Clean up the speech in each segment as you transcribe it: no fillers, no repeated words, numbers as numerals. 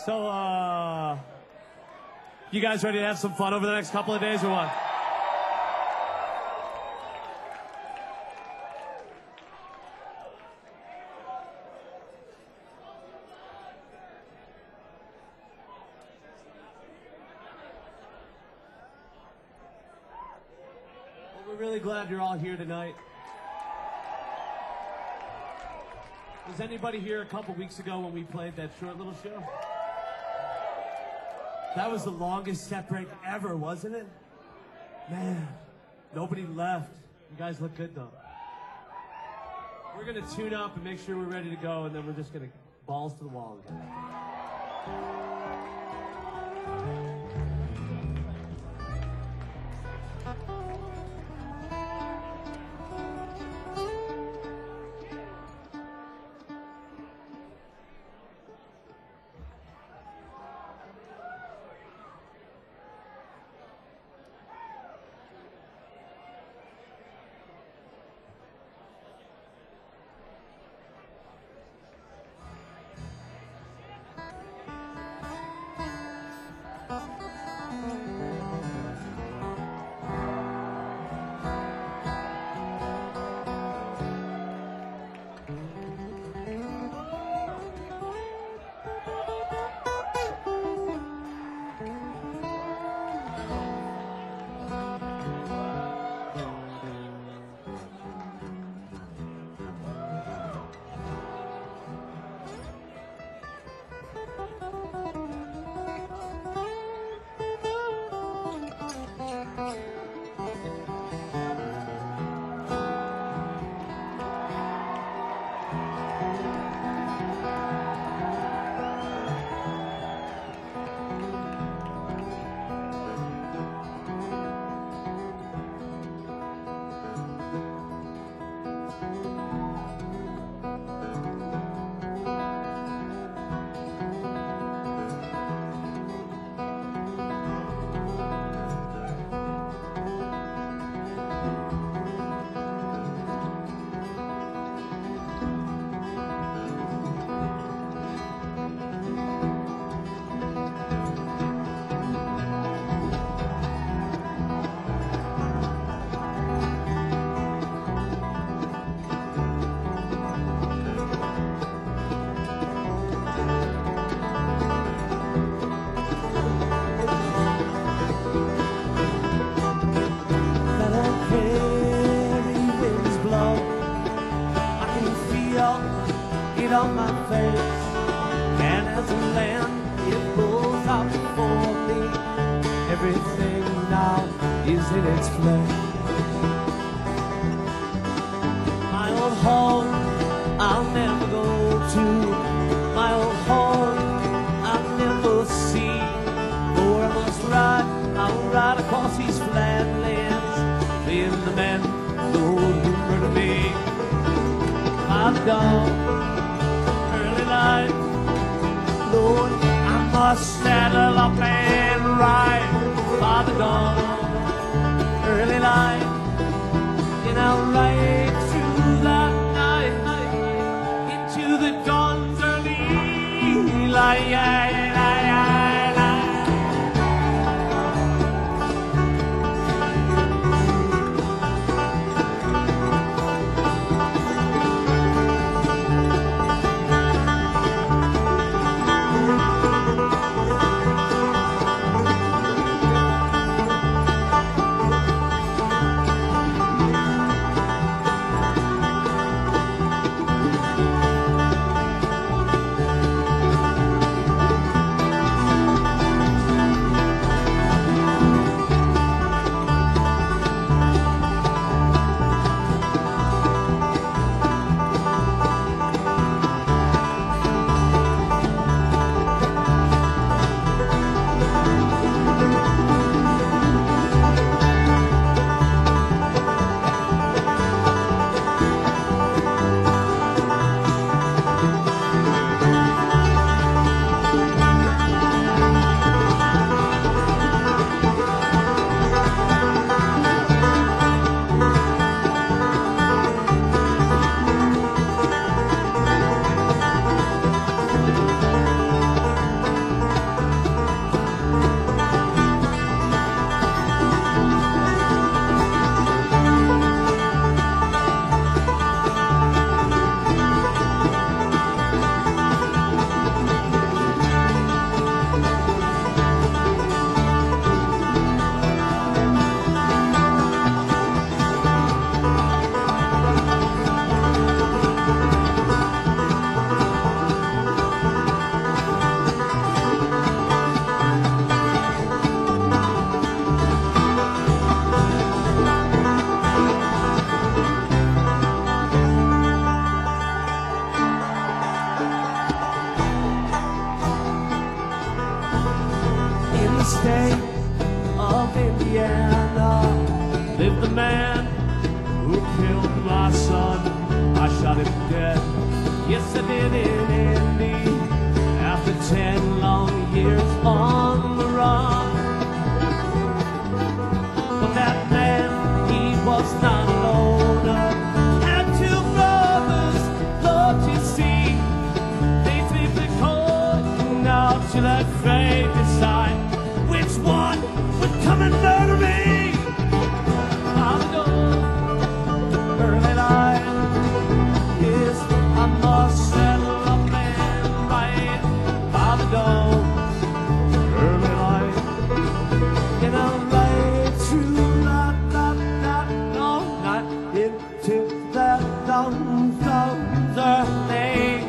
So, you guys ready to have some fun over the next couple of days or what? Well, we're really glad you're all here tonight. Was anybody here a couple weeks ago when we played that short little show? That was the longest set break ever, wasn't it? Man, nobody left. You guys look good, though. We're going to tune up and make sure we're ready to go, and then we're just going to balls to the wall again. On my face, and as the land it pulls out before me, everything now is in its place. My old home I'll never go to, my old home I'll never see, for I must ride, I'll ride across these flat lands, being the man, Lord, who murdered me. I've gone Lord, I must saddle up and ride by the dawn, early light, and I'll ride through the night into the dawn's early light. the man who killed my son. I shot him dead. Yes, I did in Indy. After 10 long years on the run. But that man, he was not a loner. Had 2 brothers, Lord, you see. They sleep the cold out to that fate decide which one would come and murder me. I know, early light, yes, I must settle a man right by the door. Early light, and I'm right through that, no, not into that thunder lane.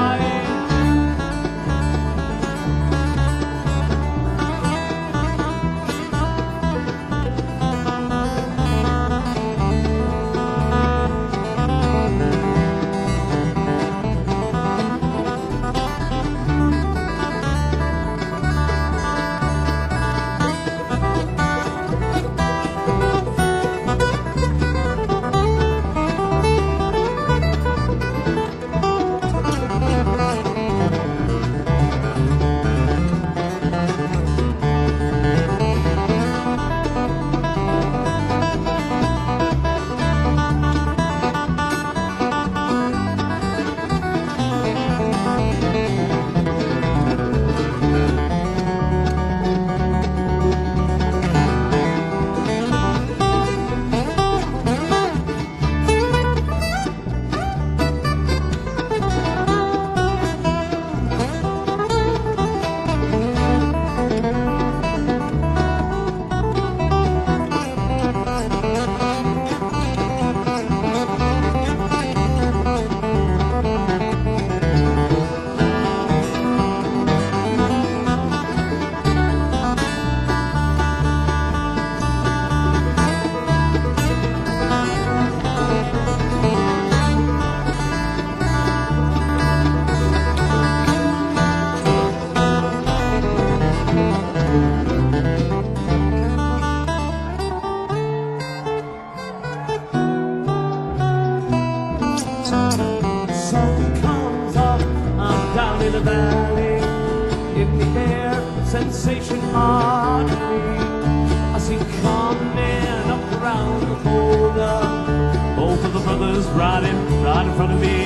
In the valley, in the air, sensation artery. I see coming up around the corner, both of the brothers riding right in front of me.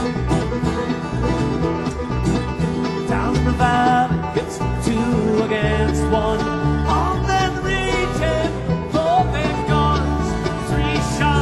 Down the valley, it's 2 against 1. On then reaching for their guns, 3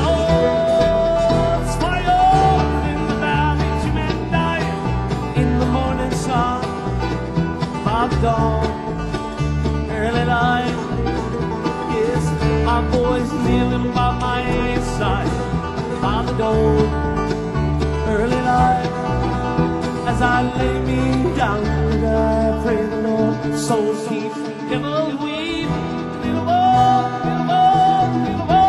shots fired in the valley, 2 men dying in the morning sun. By dawn, early light, yes, my boys kneeling by my side. By the door, early light, as I lay me down, I pray the Lord, souls keep, devil weep, little more, little more, little more.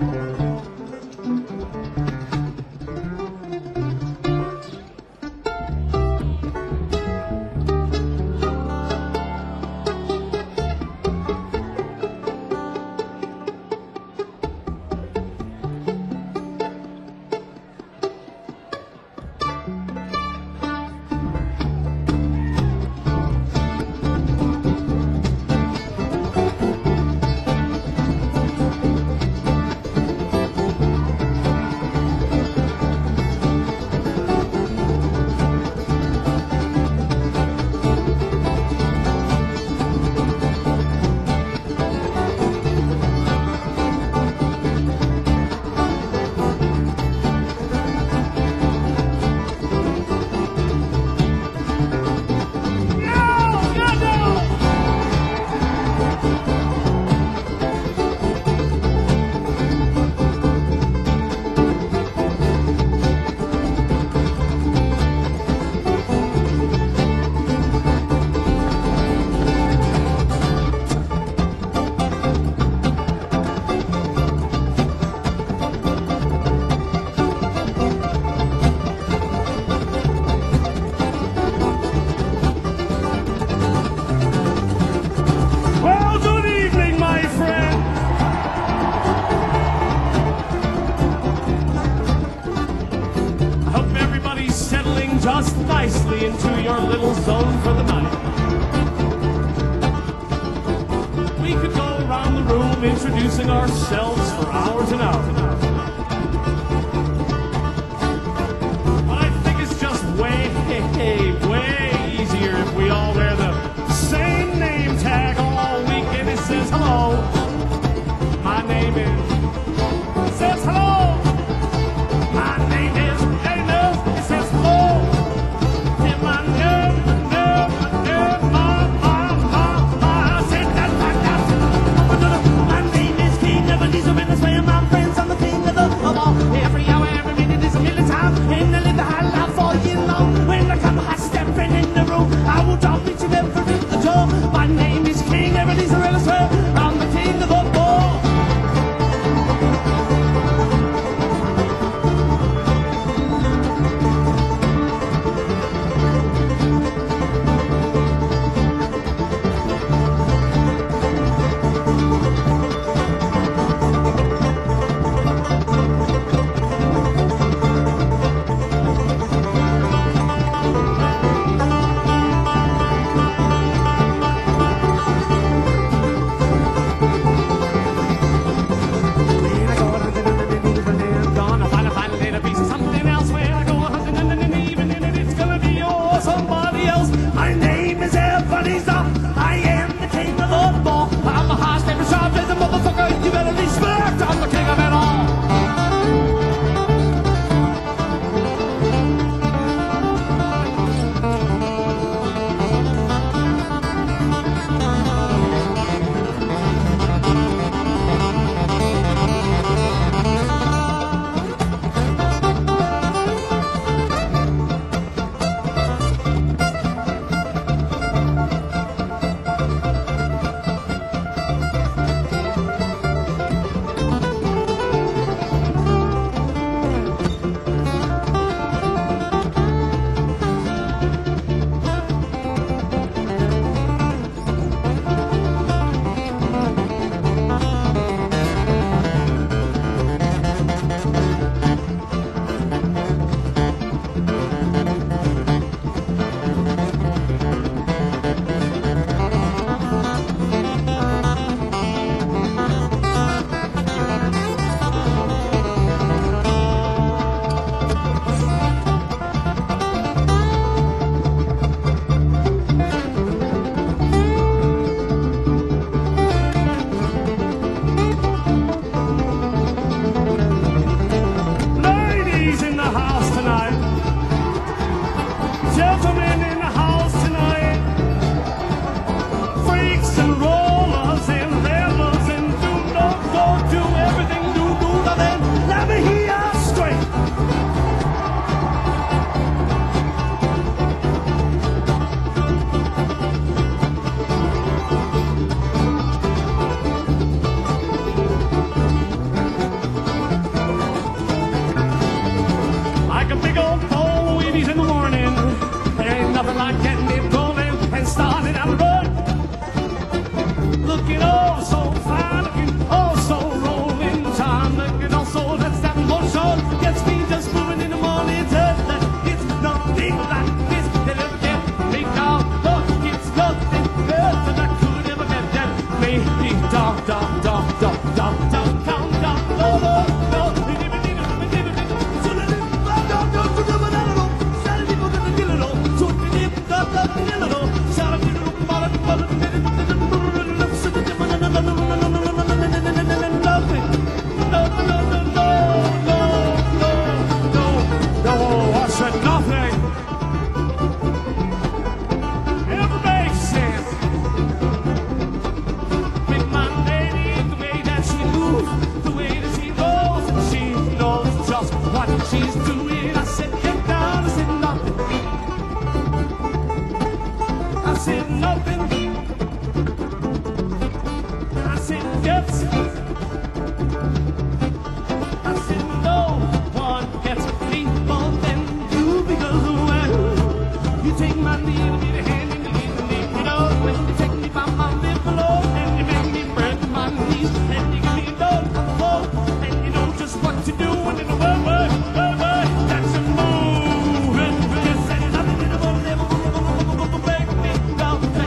Well, good evening, my friend. I hope everybody's settling just nicely into your little zone for the night. We could go around the room introducing ourselves for hours and hours. But I think it's just way easier if we all wear the same name tag all weekend. It says hello. My name is. It says hello. My name is. It says hello. And my name, my. Say that. My name is King Ebenezer, and she's doing. I said, get down. I said, nothing. I said, nothing. I said, yes. I said, no one gets me more than you, because when you take my little bit of hand and you leave me, you know, when you take me by my lip below and you make me break my knees and you give me love on the floor and you know just what to do when in the world, that's a move. And you say nothing in the world, never make me go.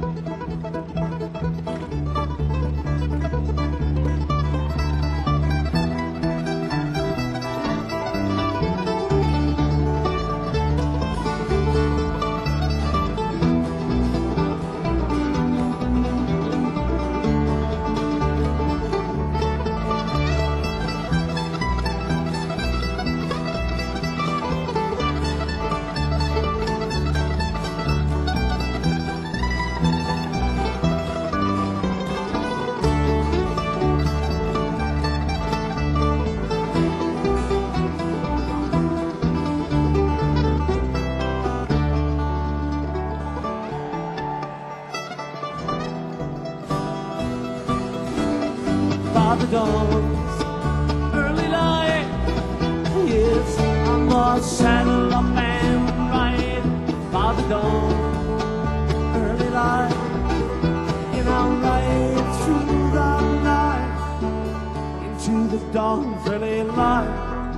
By the dawn's early light, yes, I must saddle up and ride. By the dawn's early light, and I'll ride through the night into the dawn's early light.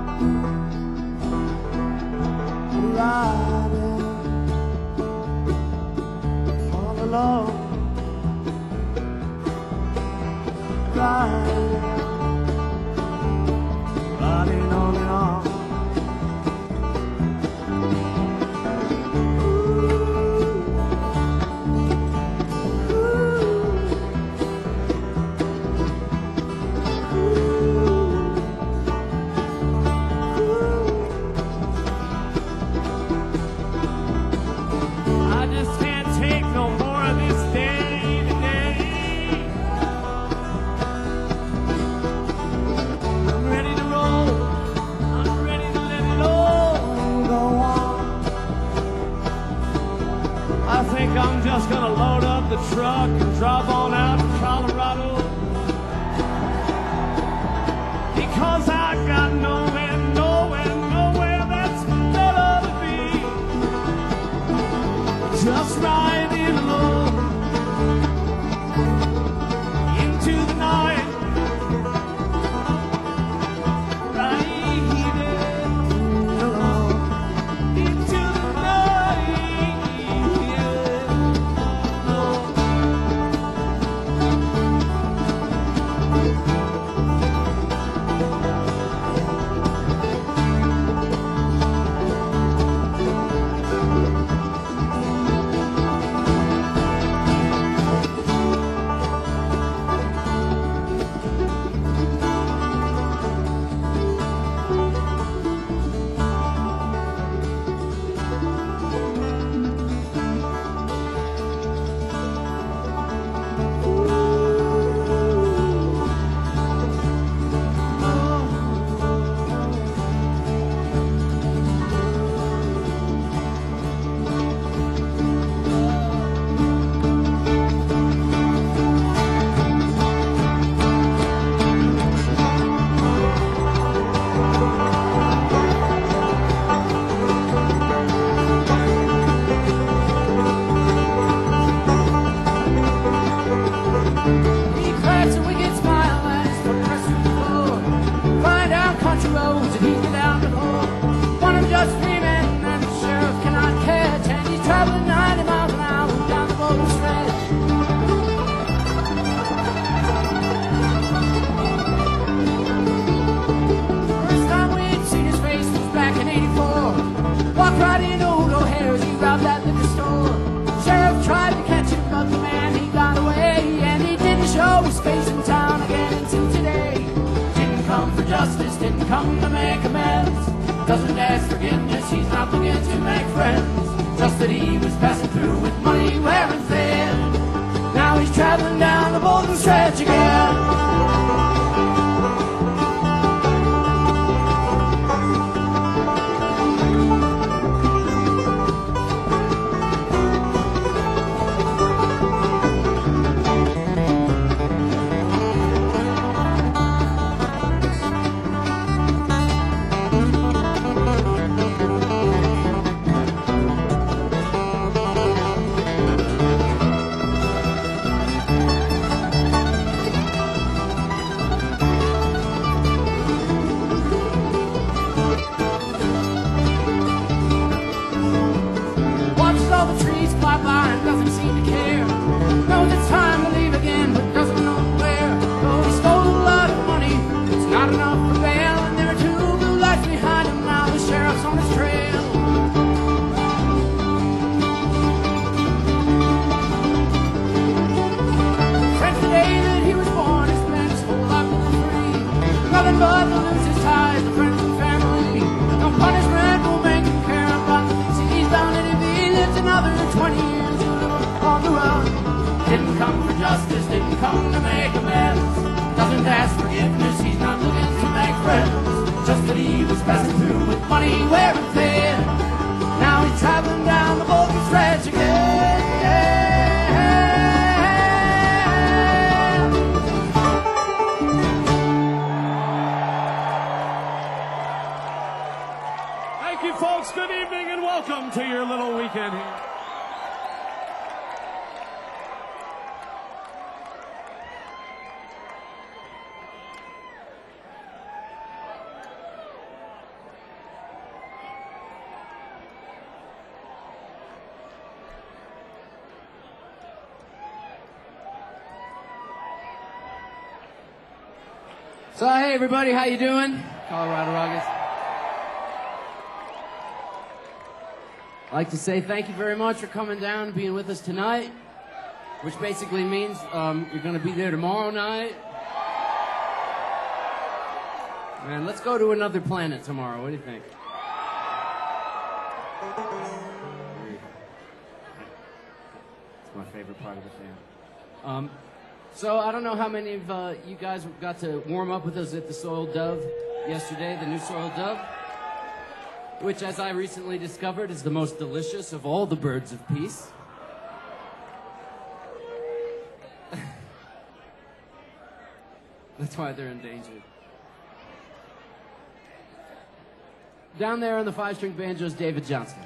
Riding all alone. Riding on and on. I just can't take no more of this day to day. I'm ready to roll. I'm ready to let it all go on. I think I'm just gonna load up the truck and drive on out to Colorado. Because I got nowhere, nowhere, nowhere that's better to be. Just riding alone into the night. Riding alone into the night. justice didn't come to make amends. Doesn't ask forgiveness, he's not looking to make friends. Just that he was passing through with money wearing thin. Now he's traveling down the Golden Stretch again. Watches all the trees fly by and doesn't seem to care. another 20 years on the run. Didn't come for justice, didn't come to make amends. Doesn't ask forgiveness, he's not looking to make friends. Just that he was passing through with money wearing thin. Now he's traveling down the Vulcan stretch again. Thank you, folks. Good evening and welcome to your little weekend here. So hey everybody, how you doing? Colorado Ruggers. I'd like to say thank you very much for coming down and being with us tonight, which basically means you're going to be there tomorrow night. Man, let's go to another planet tomorrow. What do you think? It's my favorite part of the fan. So I don't know how many of you guys got to warm up with us at the Soiled Dove yesterday, the new Soiled Dove, which, as I recently discovered, is the most delicious of all the birds of peace. That's why they're endangered. Down there on the 5-string banjo is David Johnson.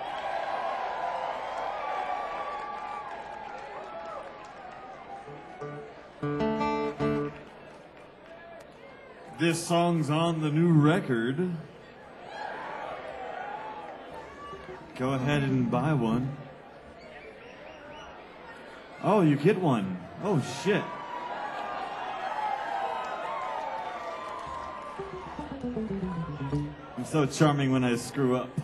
This song's on the new record. Go ahead and buy one. Oh, you get one. Oh, shit. I'm so charming when I screw up.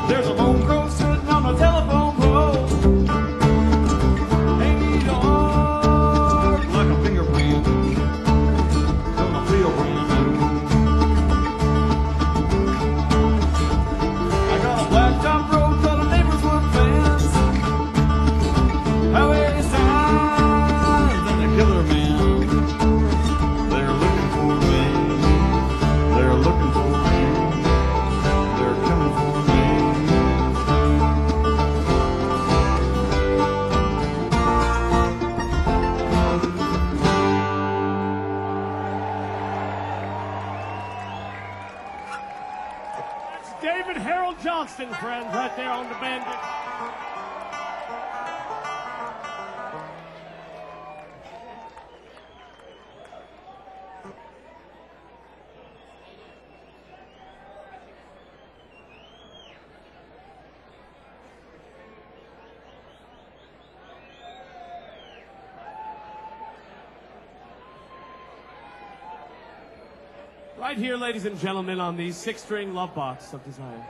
There's a lone crow sitting on a telephone pole. Ain't hard like a fingerprint. Gonna feel brand new. I got a blacktop road full of neighbors with fence. Highway signs and the killer man. They're looking for me. They're looking for me. They're coming for me. That's David Harold Johnston, friends, right there on the bandit. Right here, ladies and gentlemen, on the 6-string Love Box of Desire.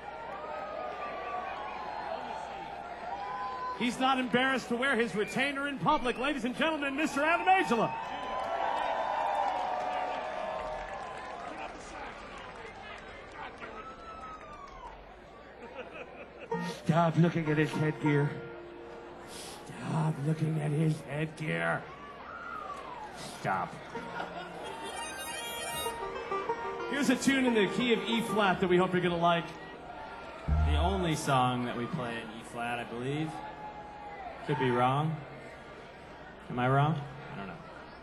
He's not embarrassed to wear his retainer in public. Ladies and gentlemen, Mr. Adam Angela. Stop looking at his headgear. Stop looking at his headgear. Stop. Here's a tune in the key of E flat that we hope you're gonna like. The only song that we play in E flat, I believe. Could be wrong. Am I wrong? I don't know.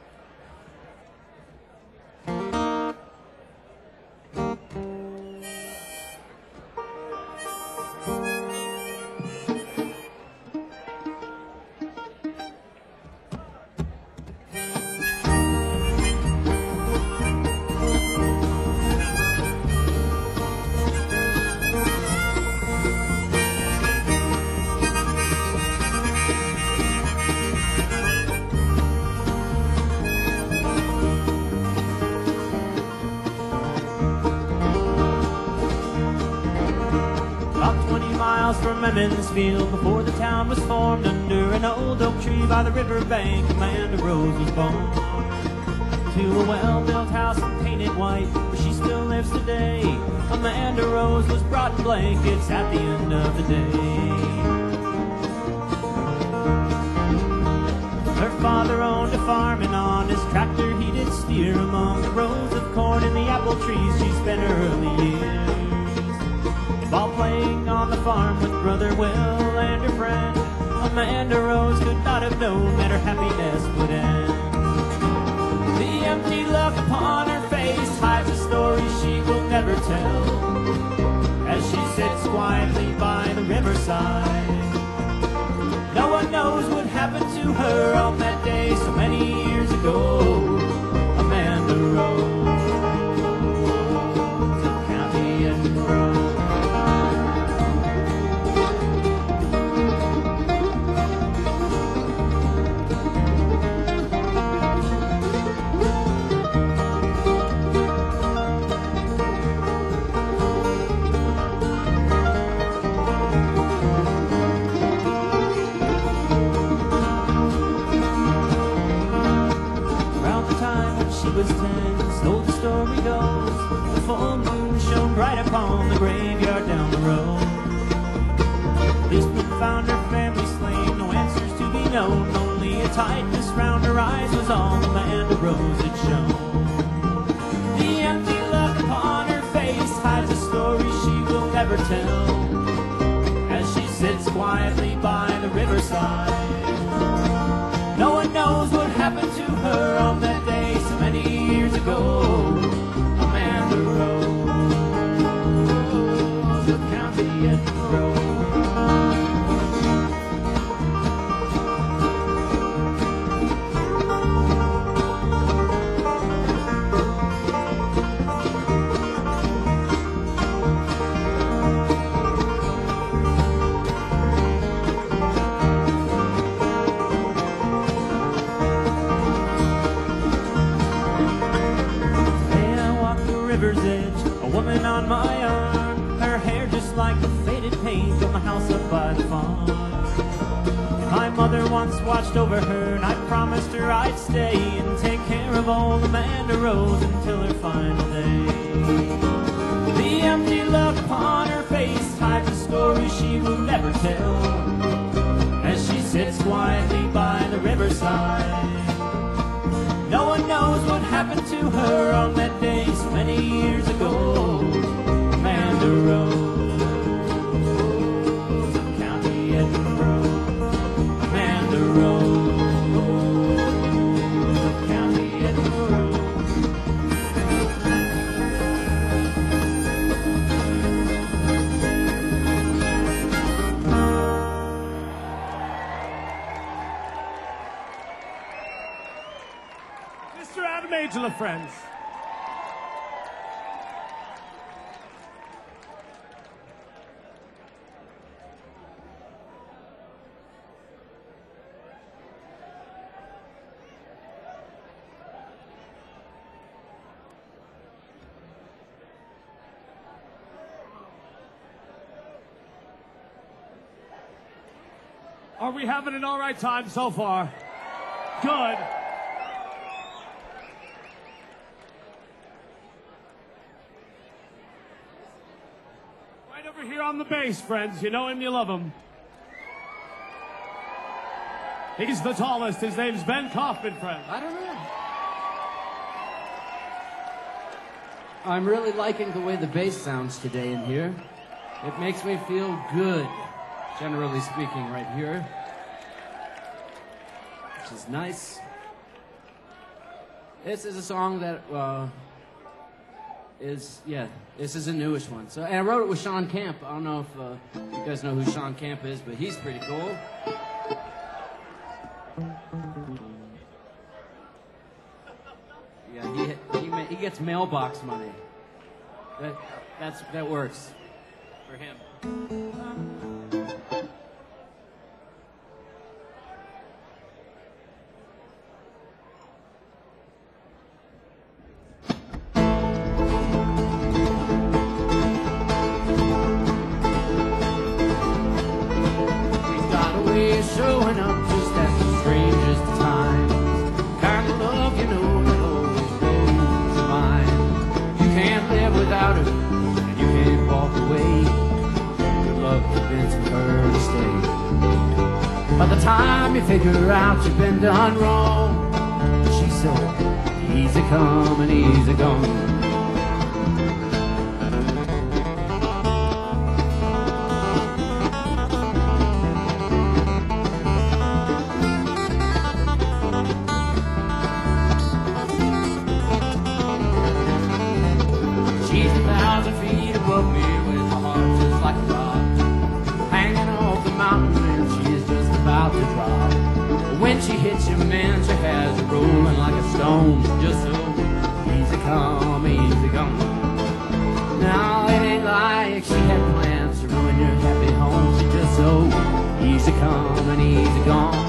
From Emmonsfield, before the town was formed, under an old oak tree by the river bank, Amanda Rose was born. To a well-built house and painted white, where she still lives today. Amanda Rose was brought in blankets at the end of the day. Her father owned a farm, and on his tractor he did steer among the rows of corn and the apple trees. She spent her early years while playing on the farm with Brother Will and her friend. Amanda Rose could not have known that her happiness would end. The empty look upon her face hides a story she will never tell, as she sits quietly by the riverside. No one knows what happened to her on that day so many years ago. Amanda Rose of County Edinburgh. Was 10, so the story goes. The full moon shone bright upon the graveyard down the road. Policemen found her family slain, no answers to be known. Only a tightness round her eyes was all Amanda Rose had shown. The empty look upon her face hides a story she will never tell, as she sits quietly by the riverside. No one knows what happened to her on that day so many years ago. Amanda Rose of County Edinburgh. house up by the farm. And my mother once watched over her, and I promised her I'd stay and take care of old Amanda Rose until her final day. The empty look upon her face hides a story she will never tell, as she sits quietly by the riverside. No one knows what happened to her on that day so many years ago. Amanda Rose of County Edinburgh. Amanda Rose of County Edinburgh. Mr. Adam Angela, friends. Are we having an all right time so far? Good. Right over here on the bass, friends. You know him, you love him. He's the tallest. His name's Ben Kaufman, friends. I don't know. I'm really liking the way the bass sounds today in here. It makes me feel good, generally speaking, right here. Which is nice. This is a song that this is a newish one. So, and I wrote it with Sean Camp. I don't know if you guys know who Sean Camp is, but he's pretty cool. Yeah, he gets mailbox money. That works for him. Showing up just at the strangest times. Kind of love, you know, that always blows your mind. You can't live without her, and you can't walk away. Good luck convincing her to stay. By the time you figure out you've been done wrong, she's so easy come and easy gone. She's 1,000 feet above me with my heart just like a rock, hanging off the mountain and she's just about to drop. But when she hits you, man, she has you rolling like a stone. Just so easy come, easy gone. Now it ain't like she had plans to ruin your happy home. She's just so easy come and easy gone.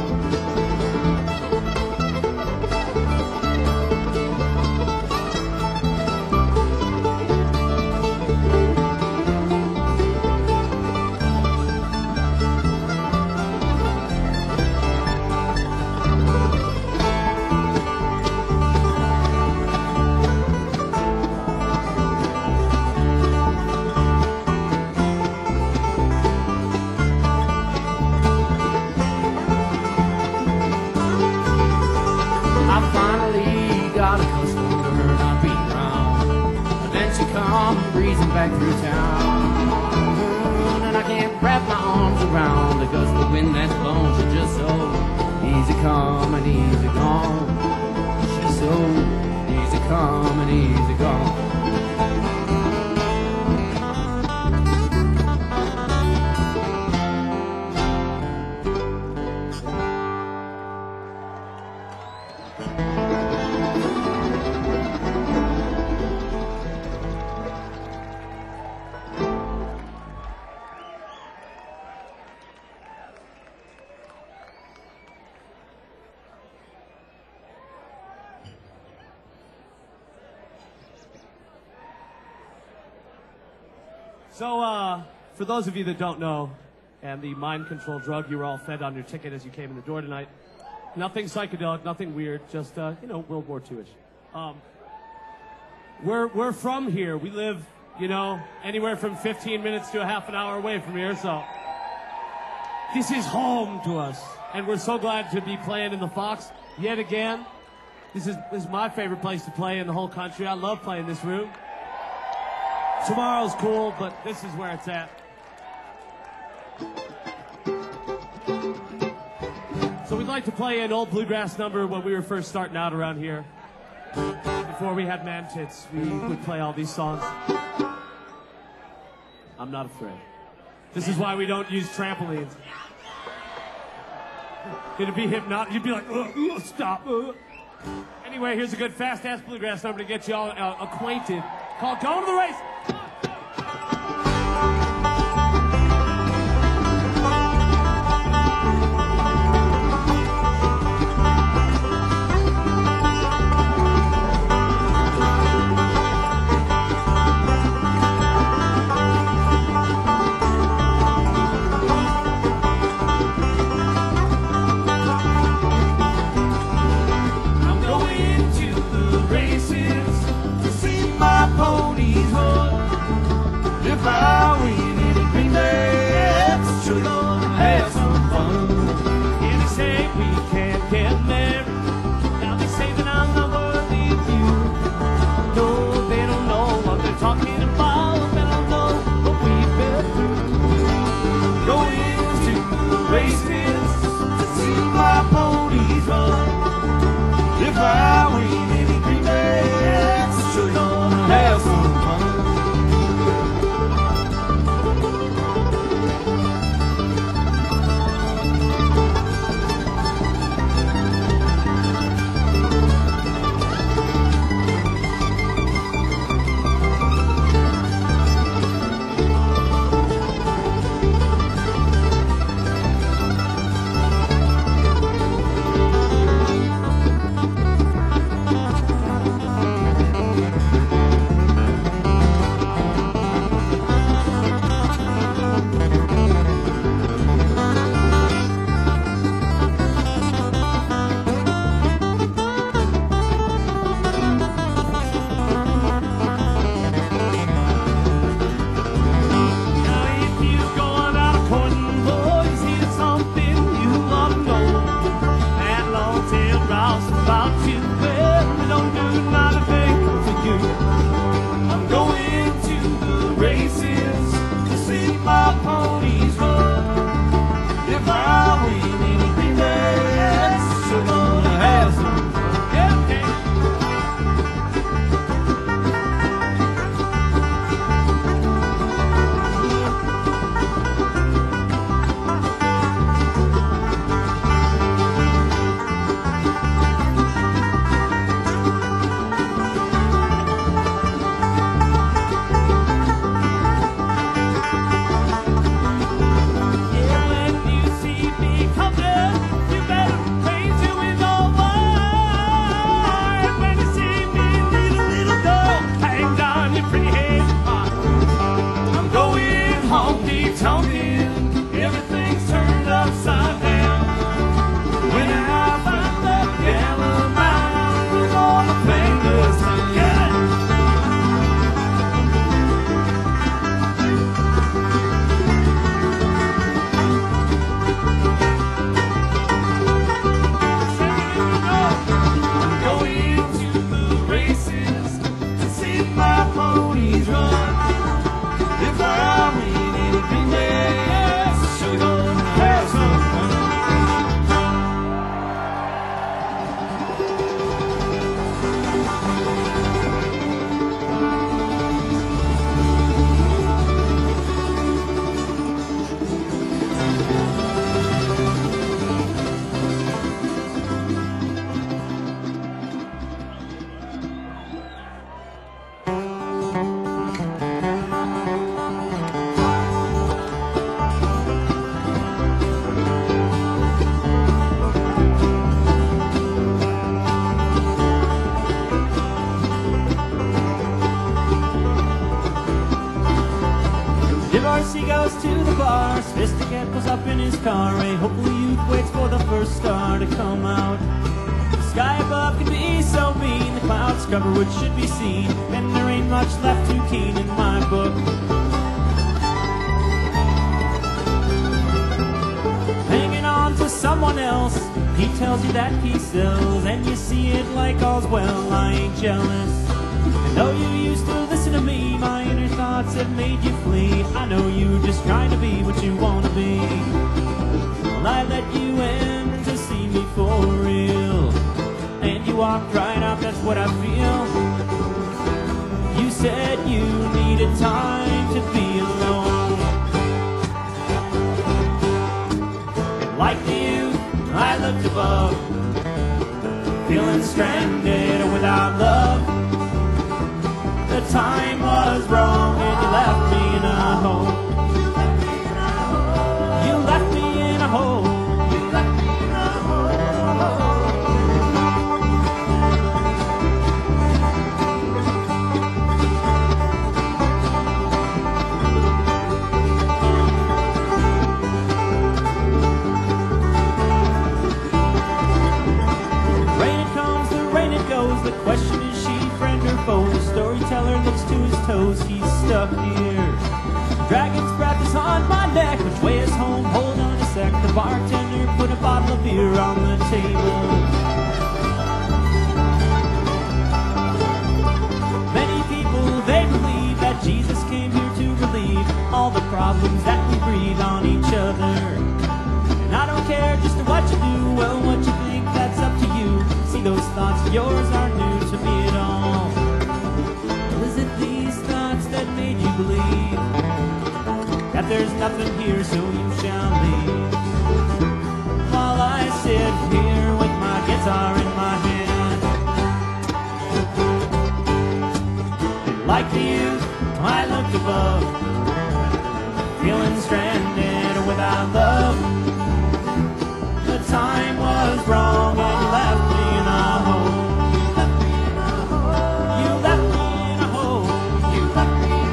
Breezing back through town, and I can't wrap my arms around because the wind that's blown, she's just so easy come and easy gone. She's so easy come and easy gone. So, for those of you that don't know, and the mind control drug you were all fed on your ticket as you came in the door tonight. Nothing psychedelic, nothing weird, just, World War II-ish. We're from here. We live, anywhere from 15 minutes to a half an hour away from here, so this is home to us. And we're so glad to be playing in the Fox yet again. This is my favorite place to play in the whole country. I love playing this room. Tomorrow's cool, but this is where it's at. So we'd like to play an old bluegrass number when we were first starting out around here. Before we had man tits, we would play all these songs. I'm not afraid. This is why we don't use trampolines. It'd be hypnotic. You'd be like, stop. Anyway, here's a good fast-ass bluegrass number to get you all acquainted. Called Going to the Race. I'm going to the races to see my ponies run. Sophisticate pulls up in his car. A hopeful youth waits for the first star to come out. The sky above can be so mean. The clouds cover what should be seen, and there ain't much left too keen in my book. Hanging on to someone else, he tells you that he sells, and you see it like all's well. I ain't jealous. And though you used to listen to me, my inner thoughts have made you flee. I know you just trying to be what you want to be. Well, I let you in to see me for real, and you walked right out, that's what I feel. You said you needed time to be alone. Like the youth, I looked above, feeling stranded without love. The time was wrong and you left me in a hole. You left me in a hole. You left me in a hole. Rain it comes, the rain it goes. The question is she friend or foe? The storyteller looks to his toes, he's stuck here. Dragon's breath is on my neck, which way is home? Hold on a sec. The bartender put a bottle of beer on the table. Many people, they believe that Jesus came here to relieve all the problems that we breathe on each other. And I don't care just what you do, well, what you think, that's up to you. See, those thoughts of yours aren't new to me at all. Well, is it these thoughts that made you believe that there's nothing here, so you shall leave? While I sit here with my guitar in my hand, like the youth, I looked above, feeling stranded without love. The time was wrong and you left me in a hole. You left me in a hole. You left me in a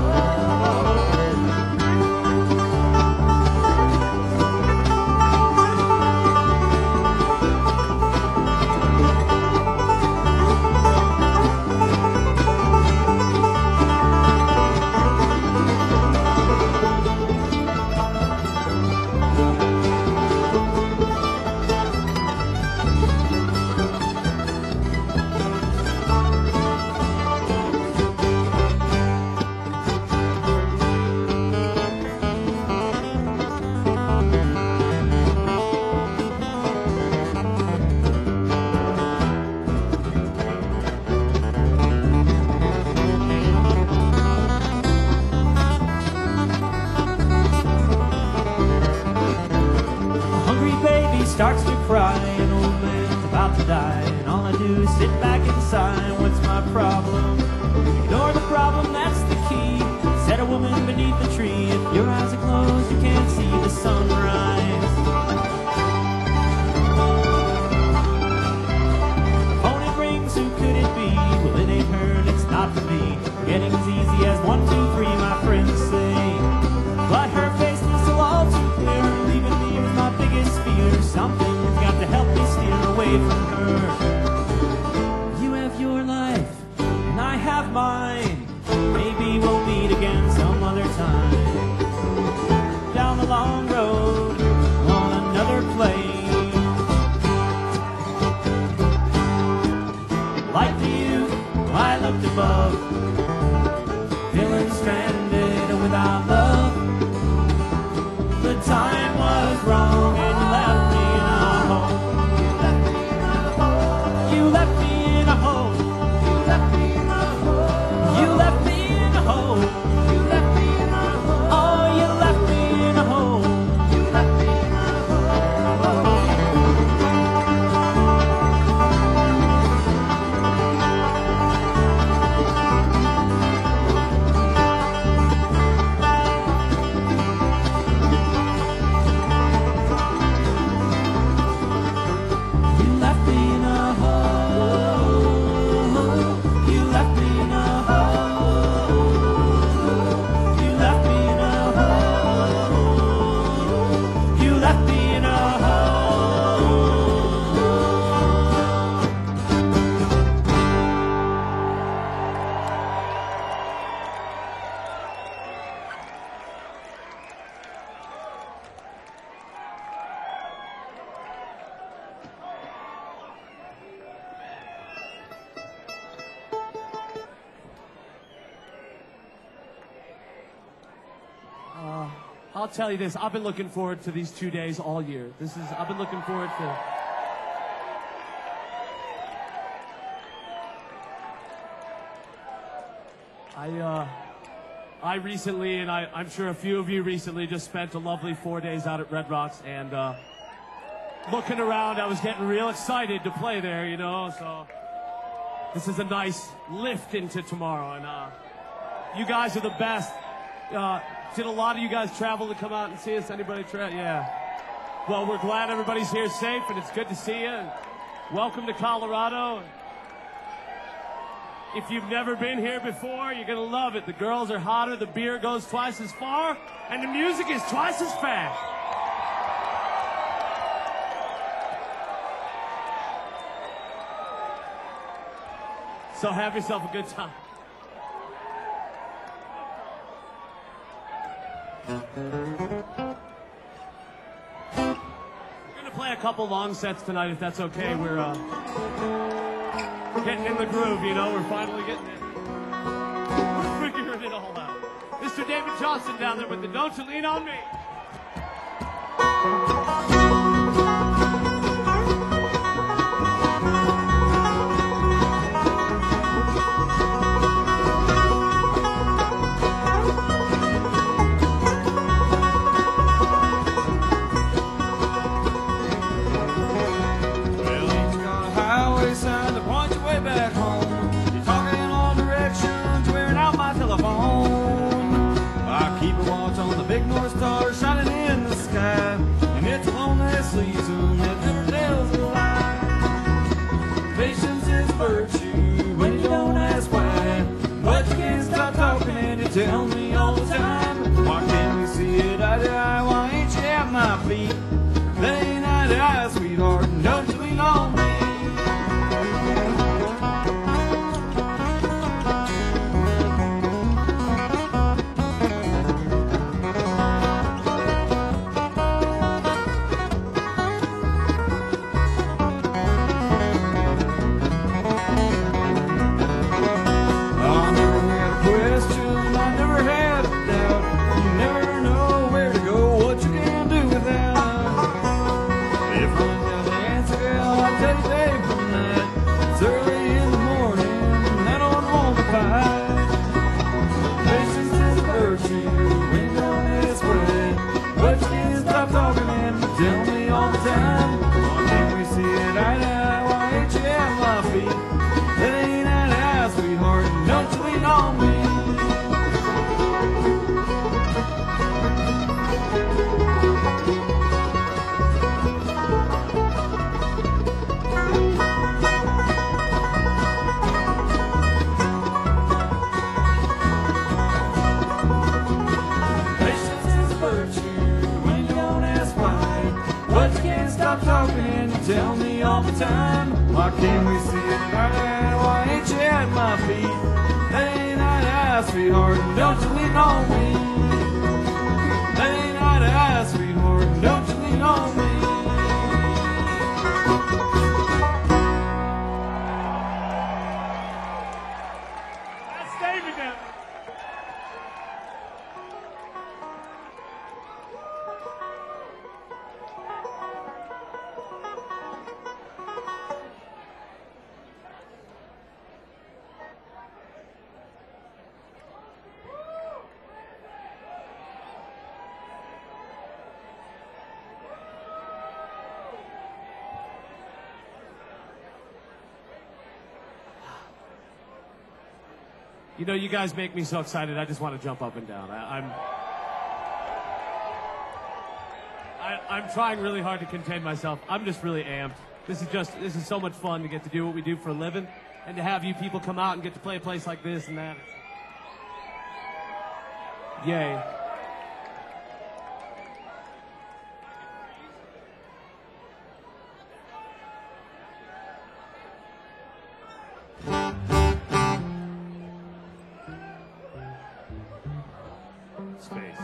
starts to cry, an old man's about to die, and all I do is sit back and sigh. What's my problem? Ignore the problem, that's the key. Said a woman beneath the tree, if your eyes are closed, you can't see the sunrise. Phone it rings, who could it be? Well, it ain't her, and it's not for me. Getting as easy as 1, 2, 3, my friends say. But her face is so all too clear, leaving me with my biggest fear. Something's got to help me steer away from her. You have your life, and I have mine. Maybe we'll meet again some other time. Down the long road, on another plane. Like the youth, I looked above, feeling stranded without love. The time was wrong and you left me in a hole. You left me in a hole. You left me in a hole. You left me in a hole. You left me in a hole. Oh, you left me in a hole. You left me in a I'll tell you this. I've been looking forward to these 2 days all year. I've been looking forward to. I recently, and I'm sure a few of you recently, just spent a lovely 4 days out at Red Rocks, and looking around, I was getting real excited to play there, you know, so this is a nice lift into tomorrow, and you guys are the best. Did a lot of you guys travel to come out and see us? Anybody travel? Yeah. Well, we're glad everybody's here safe, and it's good to see you. And welcome to Colorado. If you've never been here before, you're going to love it. The girls are hotter, the beer goes twice as far, and the music is twice as fast. So have yourself a good time. We're going to play a couple long sets tonight, if that's okay. We're getting in the groove, you know. We're finally getting it. We're figuring it all out. Mr. David Johnson down there with the Don't You Lean on Me. Big North Star shining in the sky, and it's a lonely season that never tells a lie. Patience is virtue when you don't ask why, but you can't stop talking and you tell me all the time. Why can't we see it eye to eye? Why ain't you at my feet? That ain't eye to eye, sweetheart, and don't you lean on me. Tell me all the time, why can't we see it right now? Why ain't you at my feet? Hey, eye to eye, sweetheart, don't you lean on me. Hey, eye to eye, sweetheart, don't you lean on me. That's David now. You know, you guys make me so excited, I just want to jump up and down. I'm trying really hard to contain myself. I'm just really amped. This is so much fun to get to do what we do for a living, and to have you people come out and get to play a place like this and that. Yay. Space.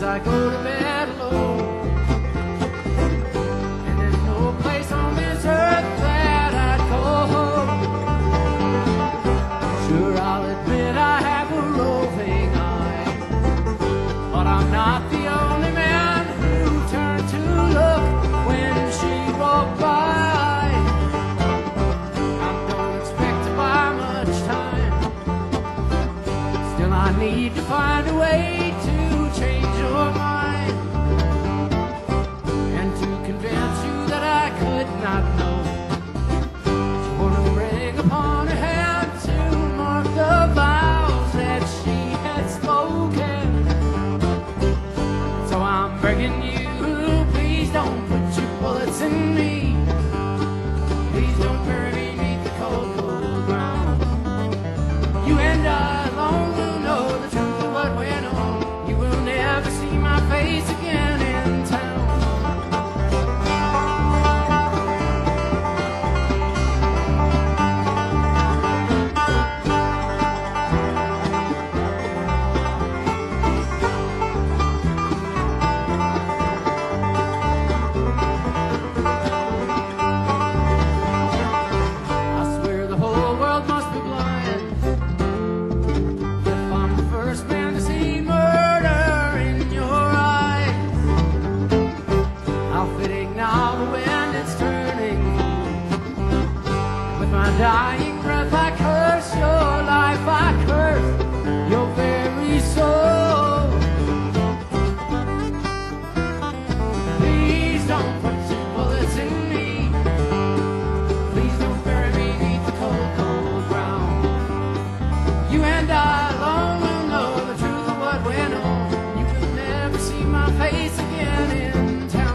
as I go to bed alone. And there's no place on this earth that I'd call home. Sure, I'll admit I have a roving eye, but I'm not the only man who turned to look when she walked by. I don't expect to buy much time, still I need to find a way to change your mind and to convince you that I could not know. She wore a ring upon her hand to mark the vows that she had spoken. So I'm begging you, please don't put your bullets in me. Please don't bury me beneath the cold, cold ground. You and I alone will know the truth of what went on. You will never see my face again in town. I swear the whole world must be blind if I'm the first man to see murder in your eyes. How fitting now the wind is turning cold. With my dying breath I curse your life, I curse your very soul. Please don't put your bullets in me. Please don't bury me beneath the cold, cold ground. You and I alone will know the truth of what went on. You will never see my face again in town.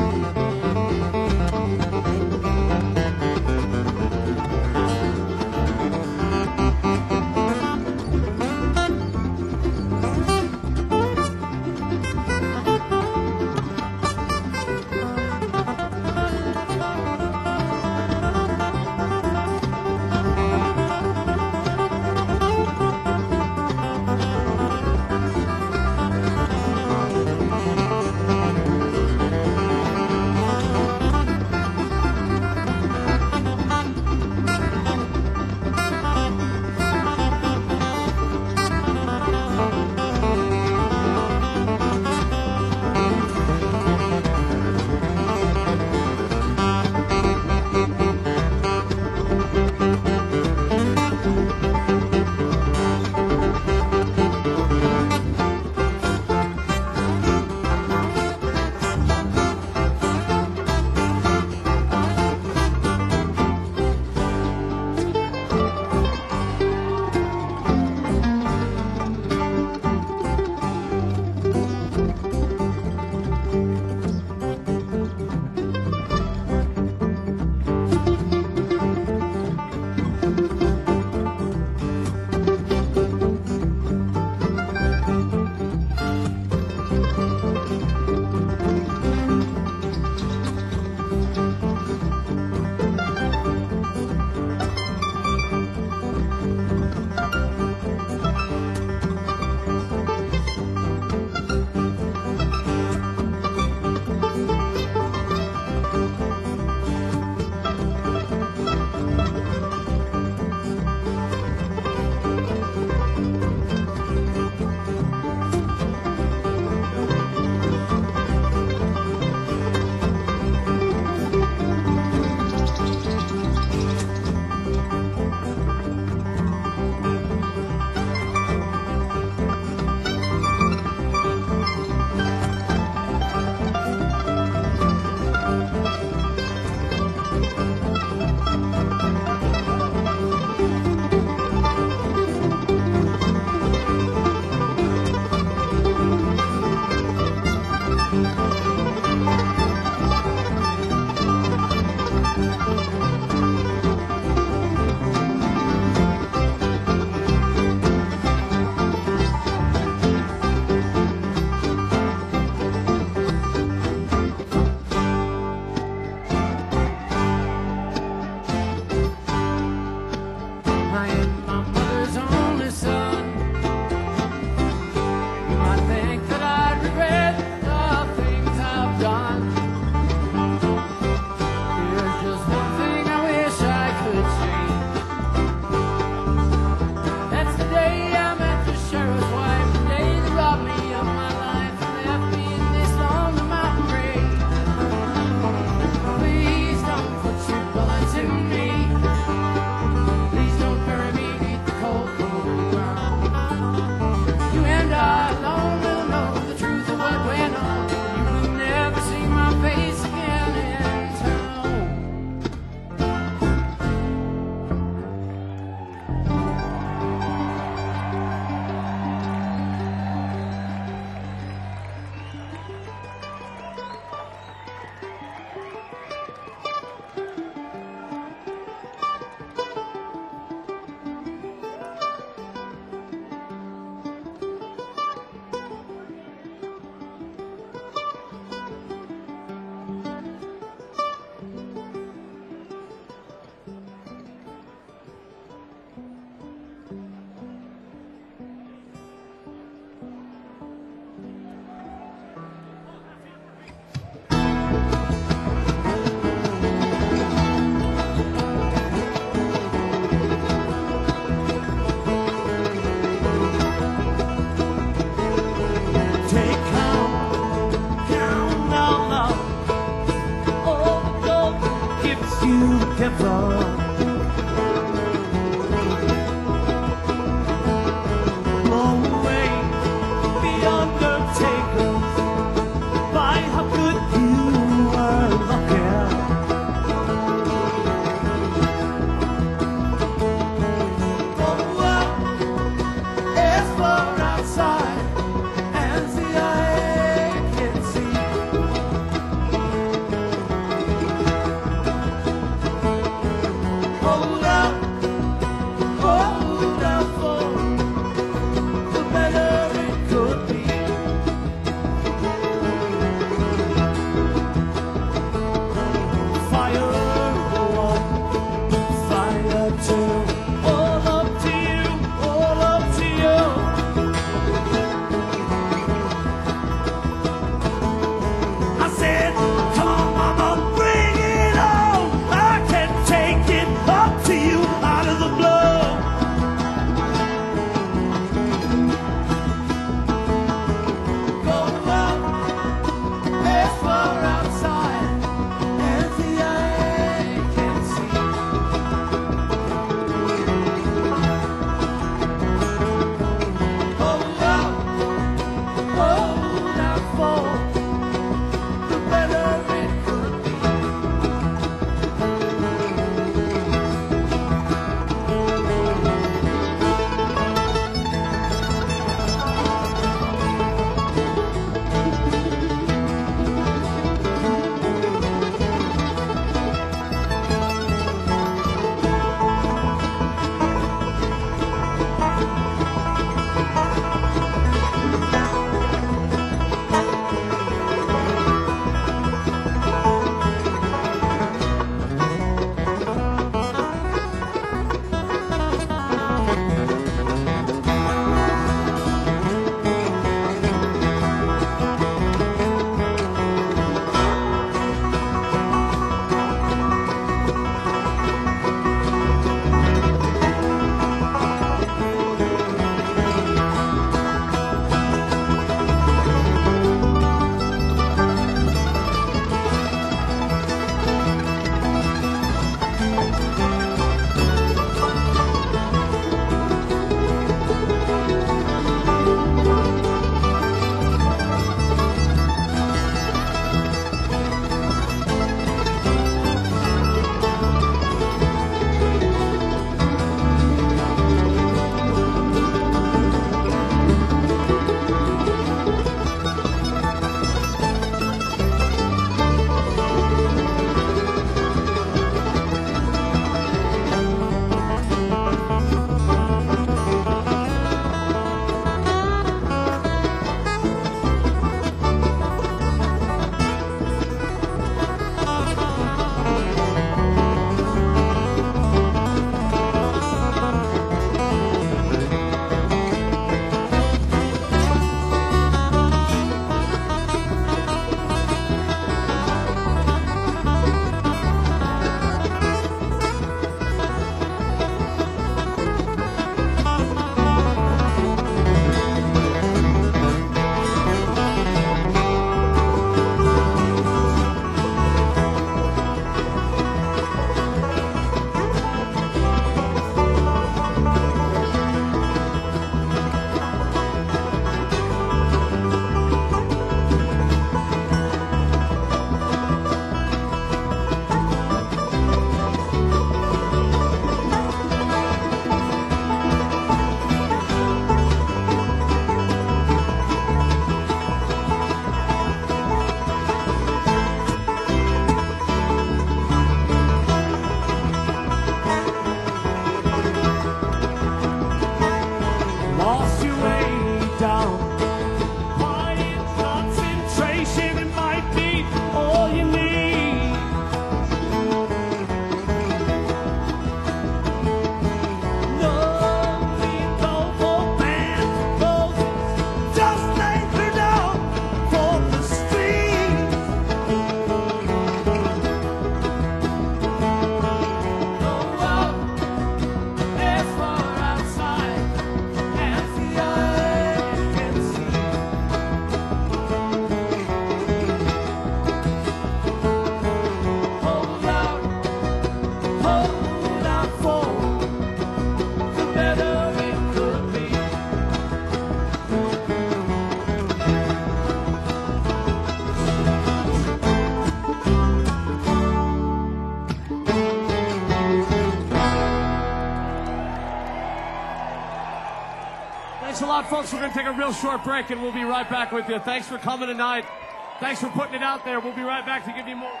Thanks a lot, folks. We're going to take a real short break, and we'll be right back with you. Thanks for coming tonight. Thanks for putting it out there. We'll be right back to give you more.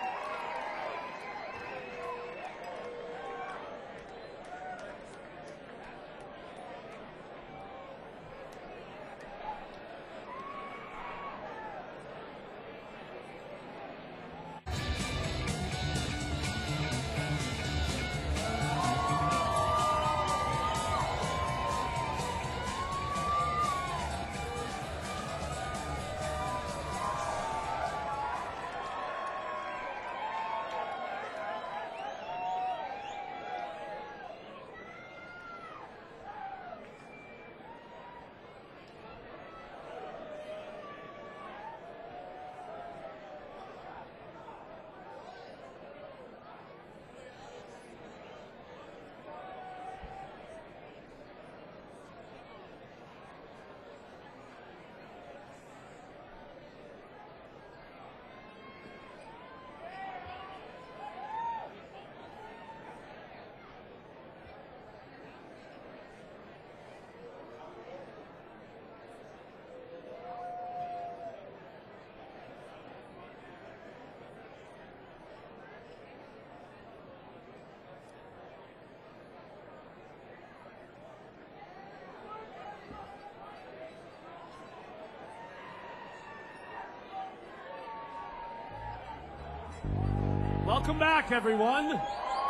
Welcome back, everyone.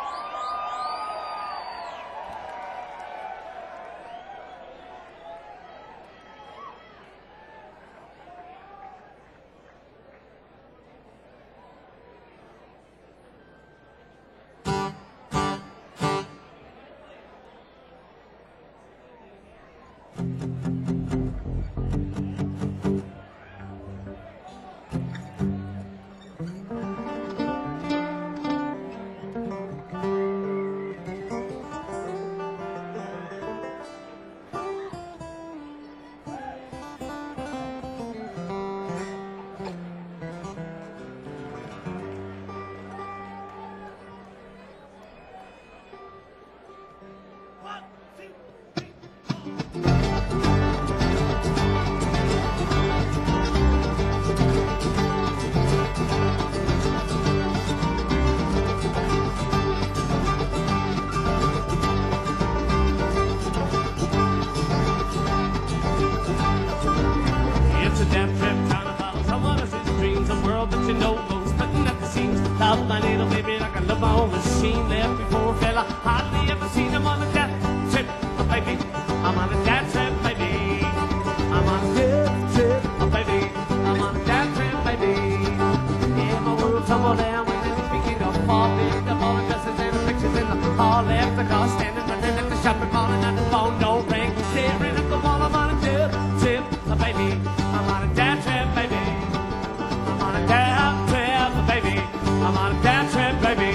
Love my little baby like a love on machine. Left before a fella, hardly ever seen him on a death trip, baby. I'm on a death trip, baby. I'm on a death trip, baby. I'm on a death trip, baby. Yeah, my world tumbled down when it began to fall. Picked up all the dresses and the pictures in the hall. Left the car standing running at the shopping mall and at the phone don't ring. Staring at the wall, I'm on a death trip, baby. I'm on a death trip, baby. I'm on a death trip, baby. I'm on a death trip, baby.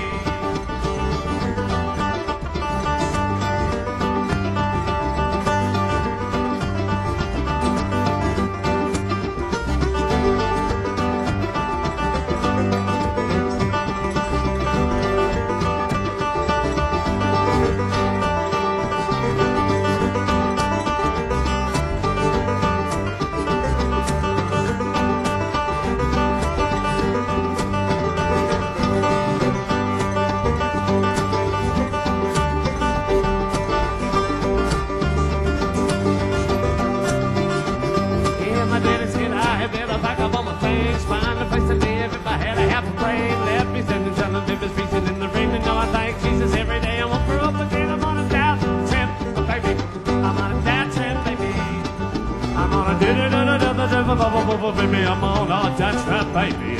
Find a place to live if I had a half a brain left me sending telling if it's reaching in the rain. And now I thank Jesus every day. I won't grow up again. I'm on a death trip, baby. I'm on a death trip, baby. I'm on a baby. I'm on a death trip, baby.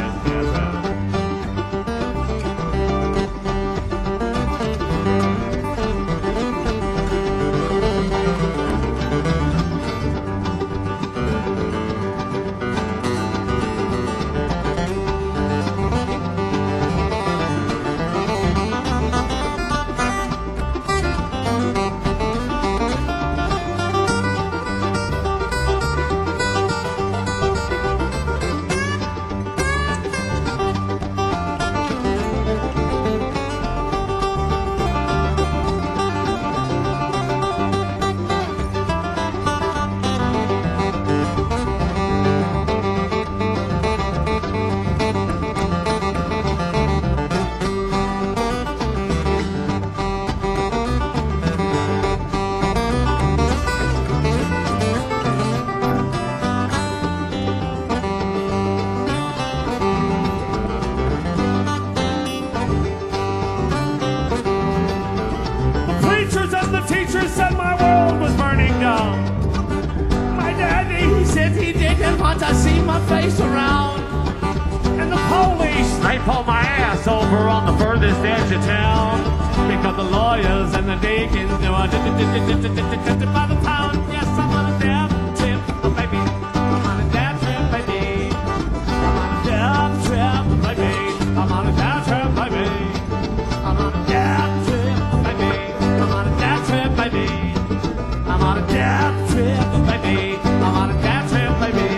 says he didn't want to see my face around. And the police, they pulled my ass over on the furthest edge of town. Because the lawyers and the deacons knew I did by the pound. Yes, I'm on a damn trip, baby. I'm on a damn trip, baby. I'm on a damn trip, baby. I'm on a damn trip, baby. I'm on a damn trip, baby. I'm on a damn trip, baby. I'm on a damn trip, baby. I'm on a damn trip, baby.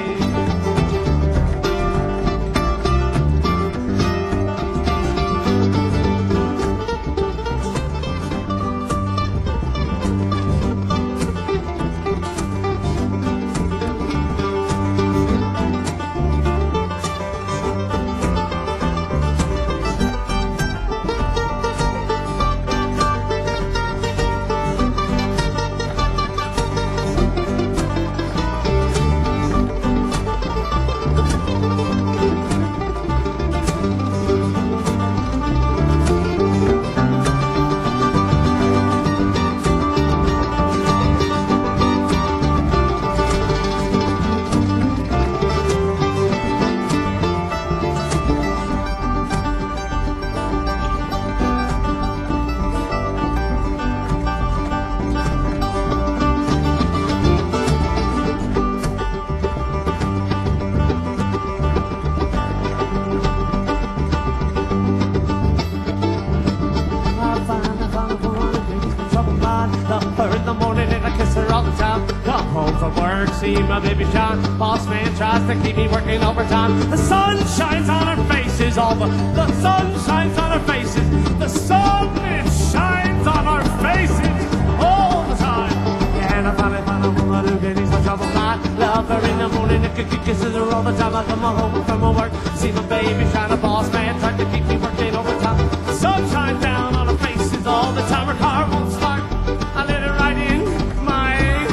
See my baby shine. Boss man tries to keep me working overtime. The sun shines on our faces, all the sun shines on our faces. The sun, it shines on our faces all the time. And I finally find a woman who gave me some trouble. I love her in the morning, I could kisses her all the time. I come home from my work, see my baby shine. A boss man tried to keep me working overtime. The sun shines down on our faces all the time. Her car won't start. I let her right in my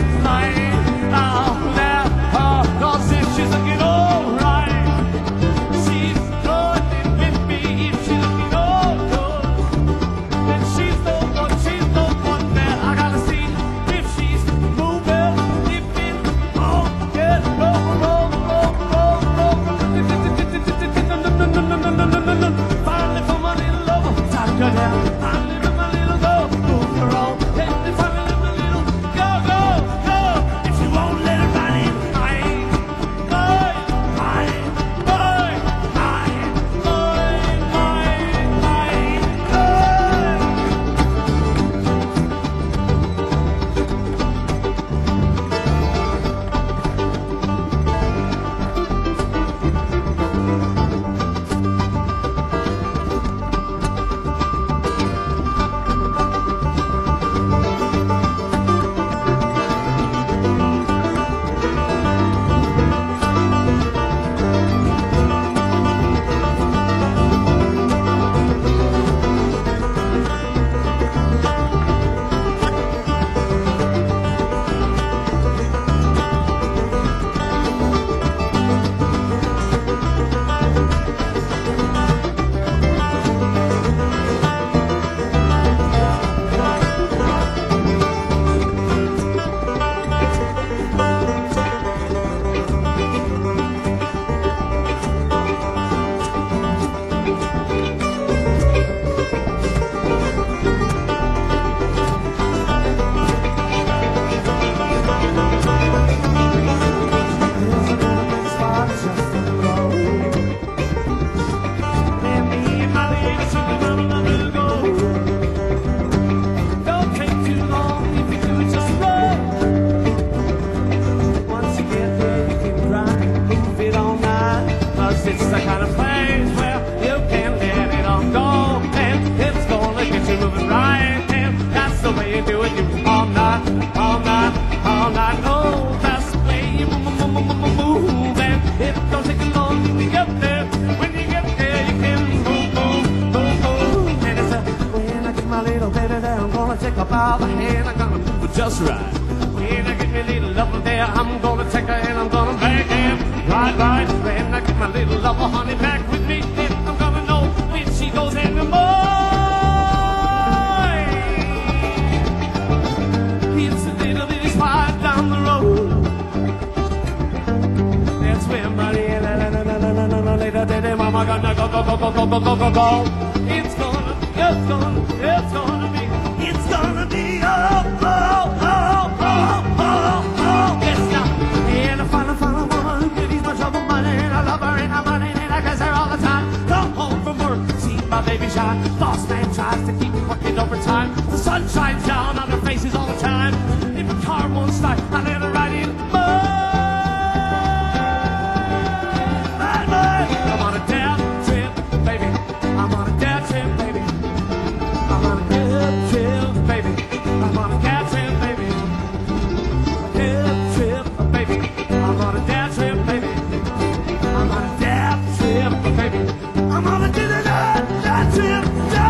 cause if she's looking alright, she's good with me. If she's looking all good, then she's the one that I gotta see. If she's moving, dipping, oh, yeah, roll. Finally for my little lover, time to go down. Finally for my little girl, move her on. Finally for my little go. If she won't let her ride in, by the hand, I'm gonna move it just right. When I get my little lover there, I'm gonna take her and I'm gonna bang him. Right. When I get my little lover honey back with me, then I'm gonna know when she goes in the morning. It's a little bitty spot down the road. go. It's gonna be, yes, now. And I find one, get these my trouble money, and I love her and I'm money, and I kiss her all the time. Come home from work, see my baby shine. Boss man tries to keep me working overtime. The sun shines down on their faces all the time. If a car won't start, I let her right in. I'm on a dad trip, baby. I'm on a dad trip, baby. I'm on a dad trip, baby. I'm on a dad trip, baby. Dad trip, baby. I'm on a dad trip, baby. I'm on a dad trip, baby. I'm on a dad trip.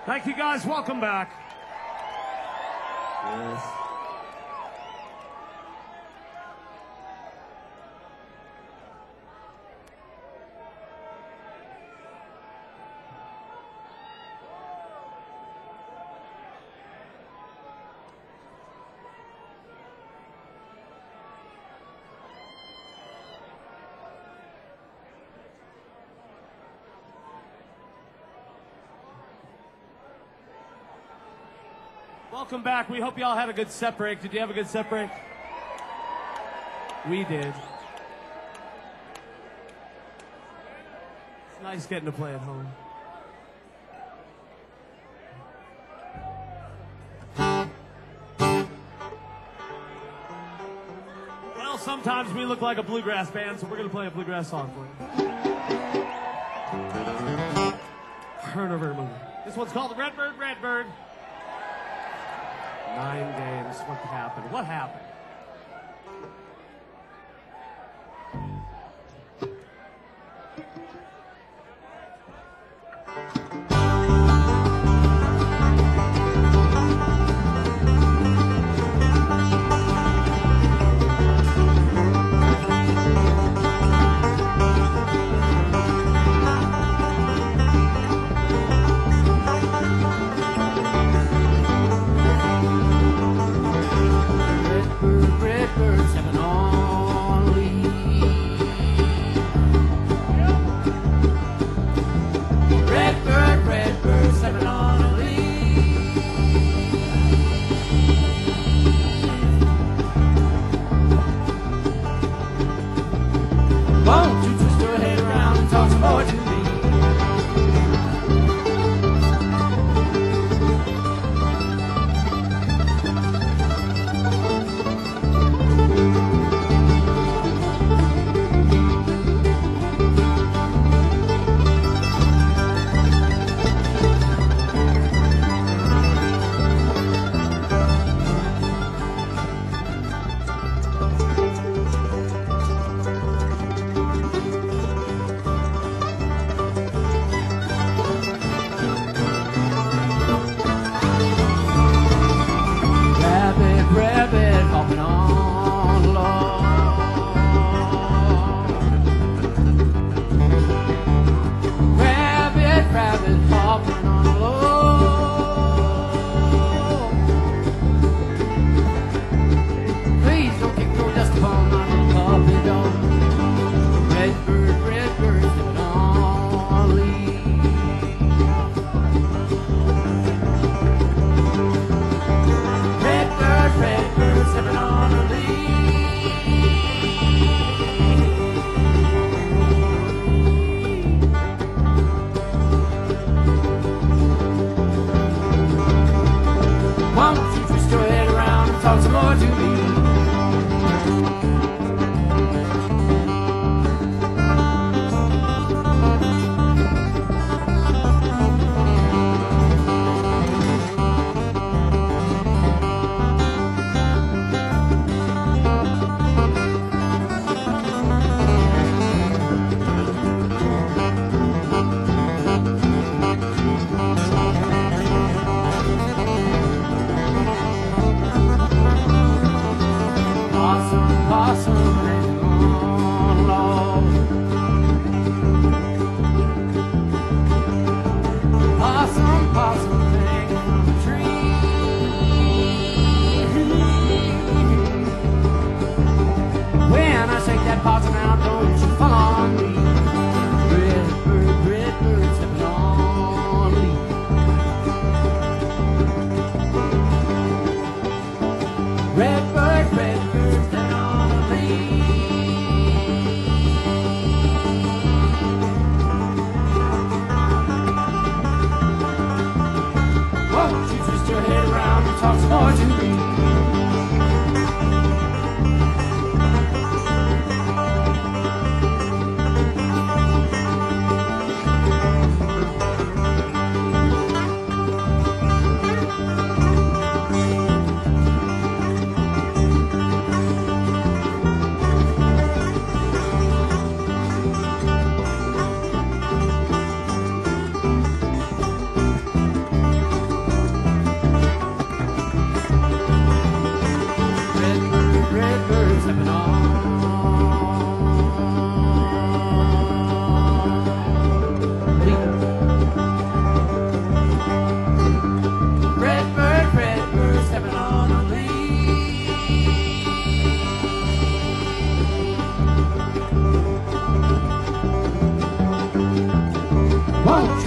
Thank you guys. Welcome back. Yes. Welcome back. We hope you all had a good set break. Did you have a good set break? We did. It's nice getting to play at home. Well, sometimes we look like a bluegrass band, so we're going to play a bluegrass song for you. Turn over a movie. This one's called Redbird, Redbird. 9 games. What happened? What happened?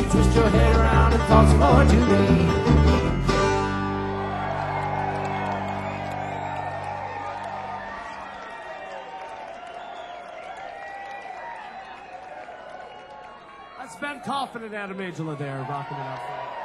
twist your head around and talk some more to me. That's Ben Coffin and Adam Angela there, rocking it out.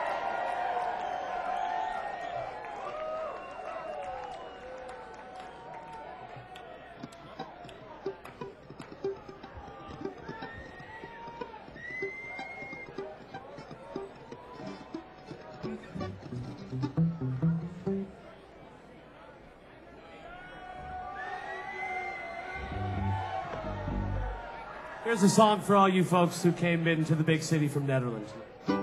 Here's a song for all you folks who came into the big city from Netherlands.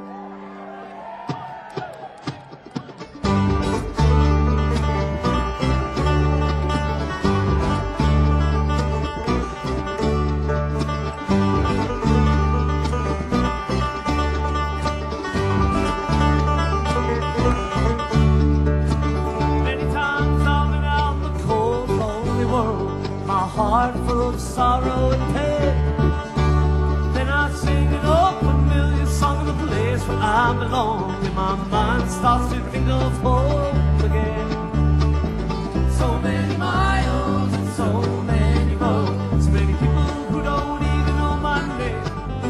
Many times I've been out in the cold, lonely world, my heart full of sorrow and pain. Then I sing an old familiar song of the place where I belong, and my mind starts to think of home again. So many miles and so many roads, so many people who don't even know my name.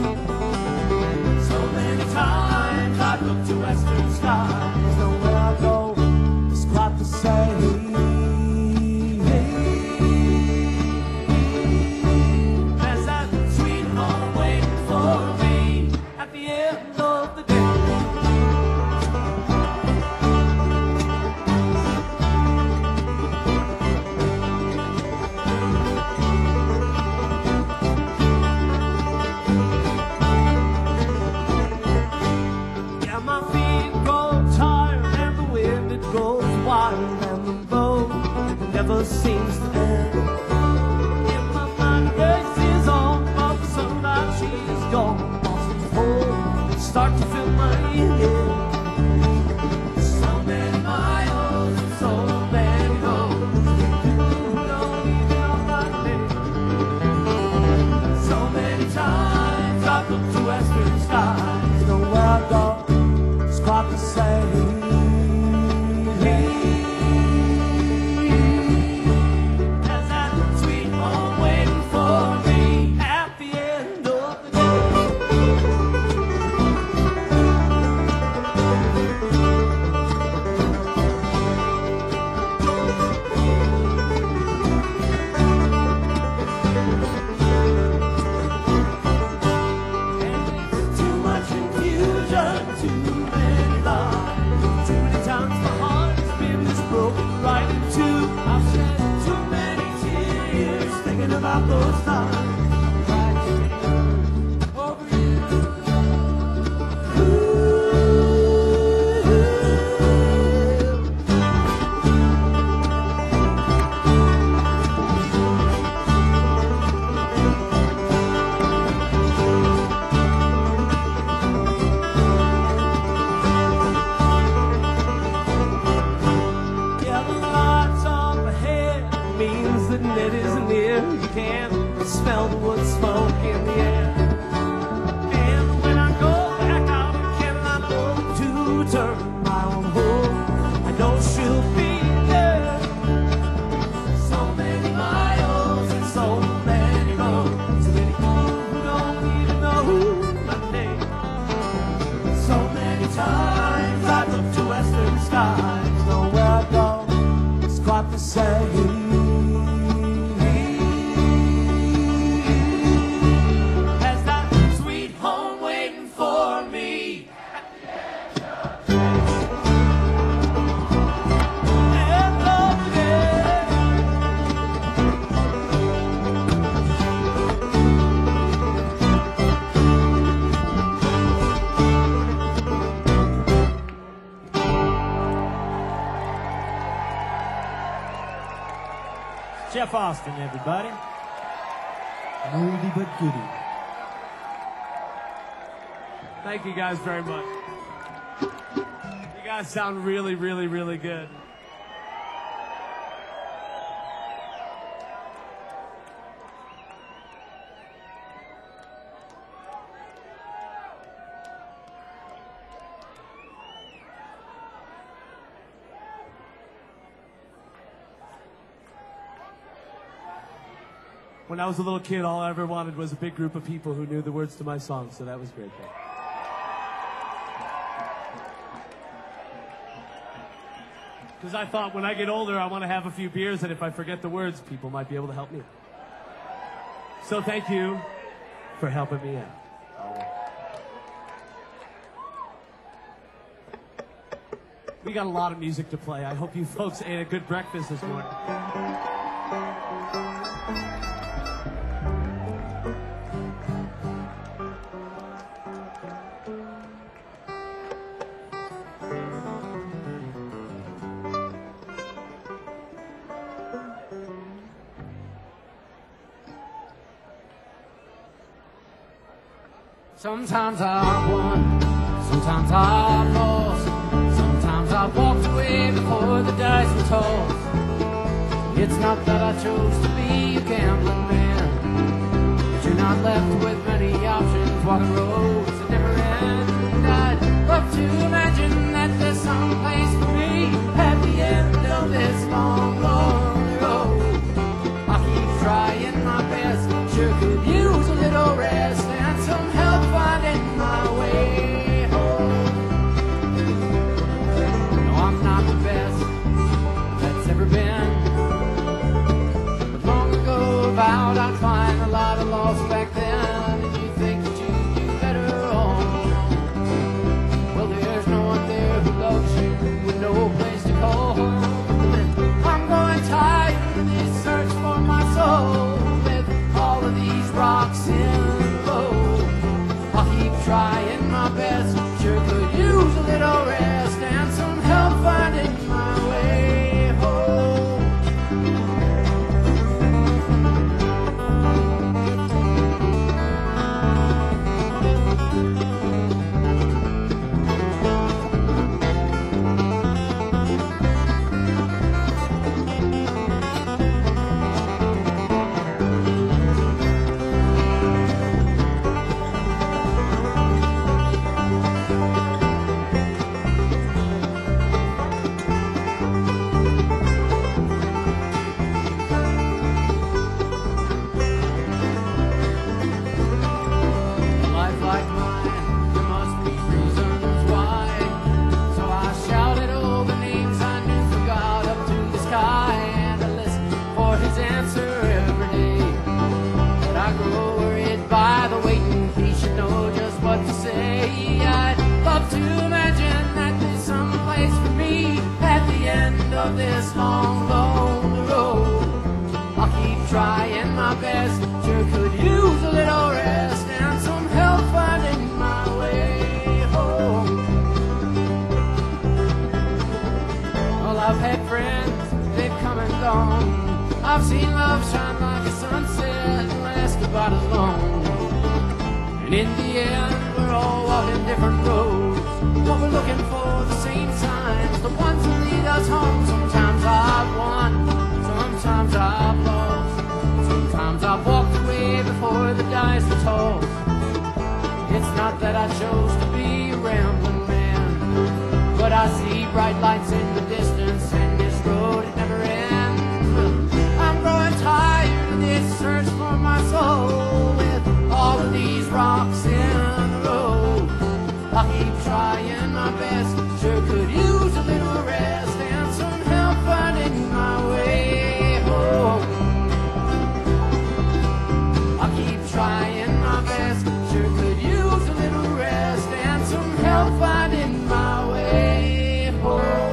So many times I look to western skies, nowhere I go, it's quite the same. There's that sweet home waiting for me at the end of the day. Yeah, my feet grow tired and the wind it goes wild and the road it never seems to end. In my mind races on, but the sunlight she is gone. Lost and cold, start to fill my head. So many miles and so many roads, who don't even know my name. So many times I look to western skies, nowhere I go, it's quite the same. There's that sweet home waiting for me at the end of the day. Too much confusion, too many lies. Too many times my heart has been this broken right in two. I've shed too many tears thinking about those times. Cried over you. Ooh. Yeah, the lights up ahead means that it isn't near. You can smell the wood smoke in the air. And when I go back out again, I know to turn my own home. I know she'll be there. So many miles and so many roads, so many people who don't even know my name. So many times I look to western skies, nowhere I go, it's quite the same. There's that sweet home waiting for me at the end of the Jeff Austin, everybody. Oldie but goodie. Thank you guys very much. You guys sound really, really, really good. When I was a little kid, all I ever wanted was a big group of people who knew the words to my songs, so that was great. Because I thought when I get older, I want to have a few beers, and if I forget the words, people might be able to help me. So thank you for helping me out. We got a lot of music to play. I hope you folks ate a good breakfast this morning. Sometimes I won, sometimes I lost, sometimes I walked away before the dice were tossed. It's not that I chose to be a gambling man, but you're not left with many options, walking roads that never end. I'd love to imagine that there's some place for me at the end of this long, long road. I keep trying my best, sure could use a little rest and some help finding my way home. No, I'm not the best that's ever been, but long ago vowed I'd find a lot of lost back then. And you think that you do better on your own. Well, there's no one there who loves you with no place to call home. I'm growing tired of this search for my soul with all of these rocks in the road. I'll keep trying my best, sure could use a little rest and some help finding my way home. This long, long road, I'll keep trying my best, sure could use a little rest and some help finding my way home. Well, I've had friends, they've come and gone. I've seen love shine like a sunset and last about as long. And in the end, we're all walking different roads, but we're looking for the same signs, the ones that lead us home. Sometimes I've won, sometimes I've lost, sometimes I've walked away before the dice were tossed. It's not that I chose to be a rambling man, but I see bright lights in the distance and this road it never ends. I'm growing tired of this search for my soul with all of these rocks in the road. I'll keep trying my best, sure could use a little rest and some help finding my way home. I'll keep trying my best, sure could use a little rest and some help finding my way home.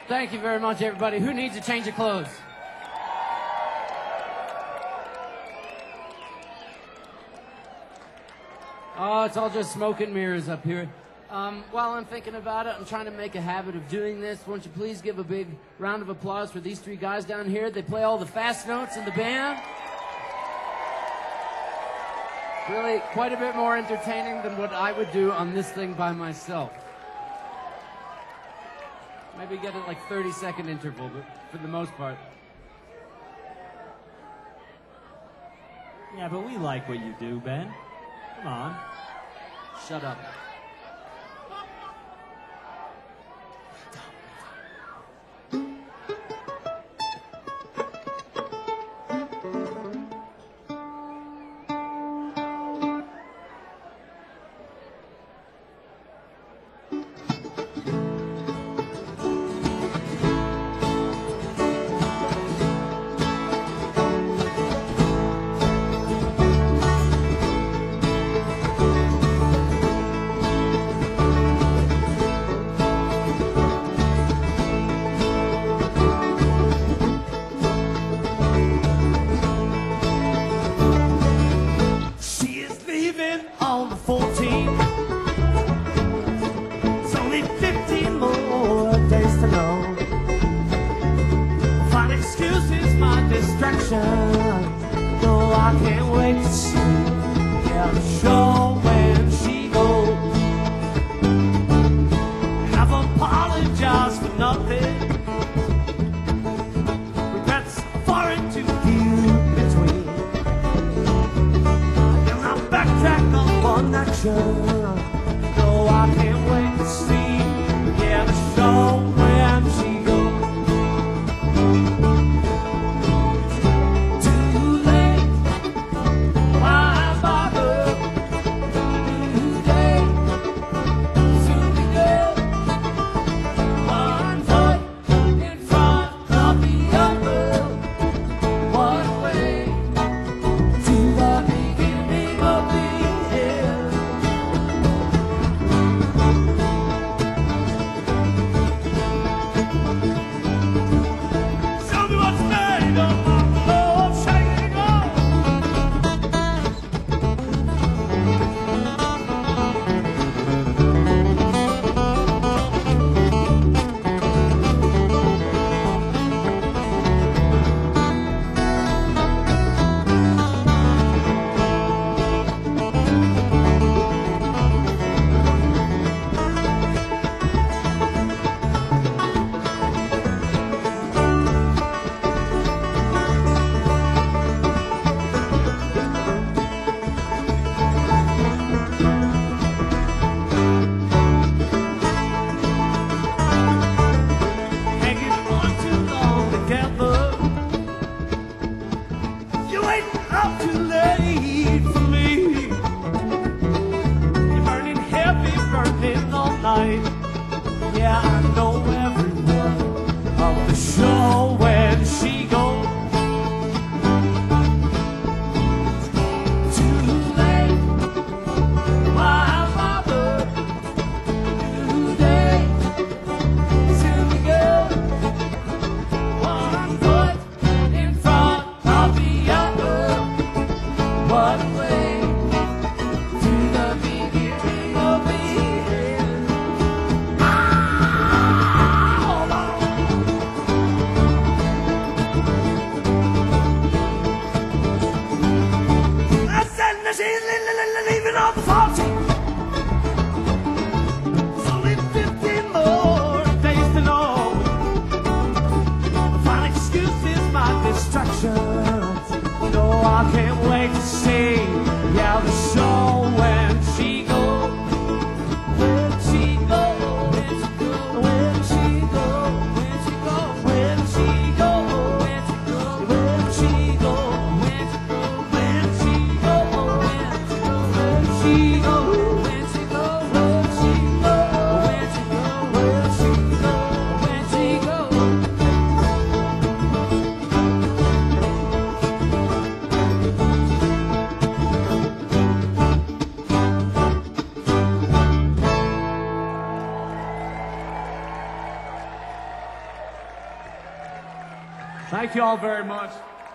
Thank you very much, everybody. Who needs a change of clothes? Oh, it's all just smoke and mirrors up here. While I'm thinking about it, I'm trying to make a habit of doing this. Won't you please give a big round of applause for these three guys down here? They play all the fast notes in the band. Really, quite a bit more entertaining than what I would do on this thing by myself. Maybe get it like 30-second interval, but for the most part. Yeah, but we like what you do, Ben. Come on. Shut up. Thank you all very much.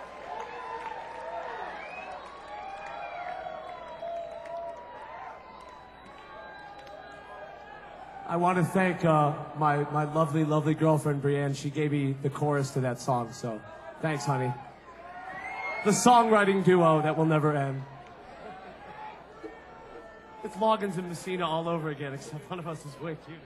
I want to thank my lovely, lovely girlfriend, Brienne. She gave me the chorus to that song, so thanks, honey. The songwriting duo that will never end. It's Loggins and Messina all over again, except one of us is way cuter.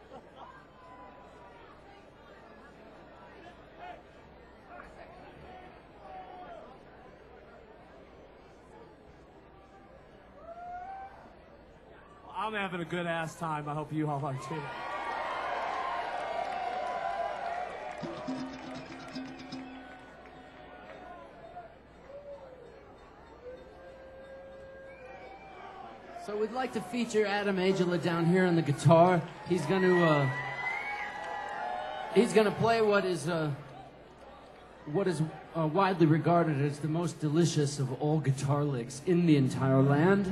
I'm having a good ass time. I hope you all are too. So we'd like to feature Adam Angela down here on the guitar. He's gonna play what is widely regarded as the most delicious of all guitar licks in the entire land.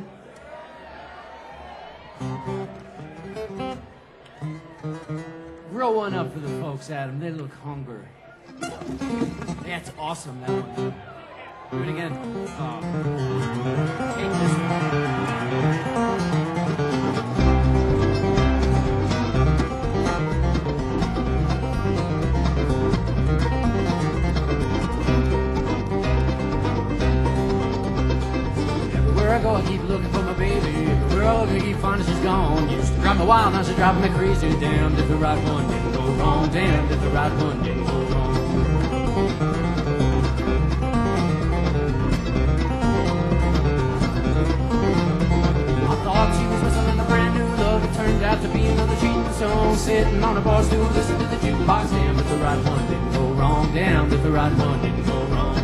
Roll one up for the folks, Adam. They look hungry. That's awesome, that one. Do it again. Take this Everywhere I go, I keep looking for my baby. Everywhere I keep finding she's gone. Used to drive me wild, now she's driving me crazy. Damned if the right one didn't go wrong. Damned if the right one didn't go wrong. I thought she was whistling a brand new love. It turned out to be another cheating song. Sitting on a bar stool, listening to the jukebox. Damned if the right one didn't go wrong. Damned if the right one didn't go wrong.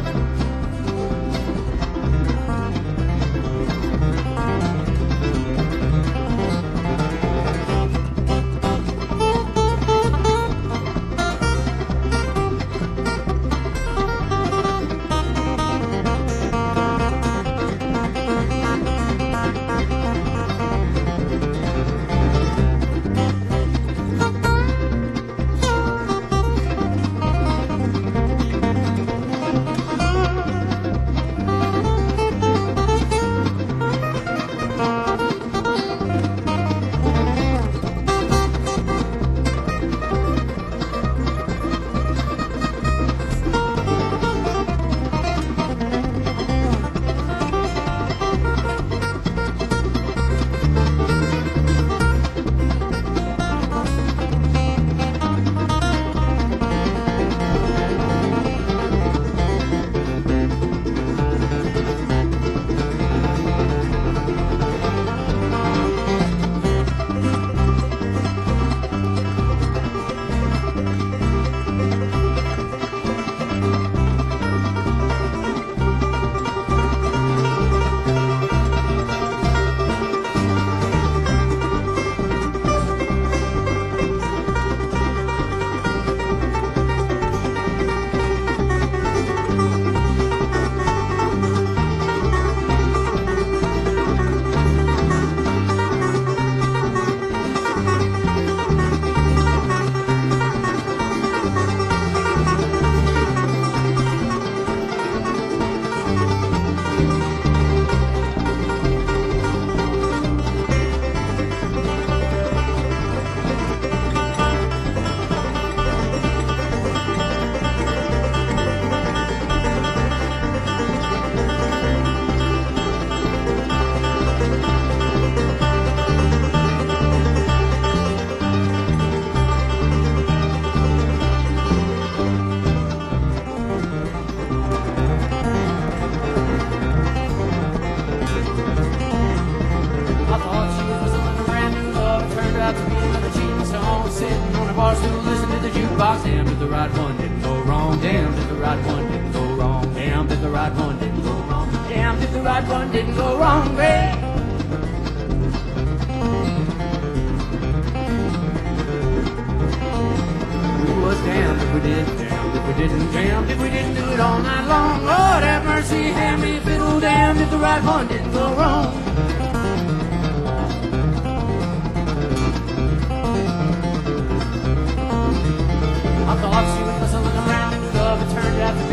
I thought she was whistling a brand new love. It turned out to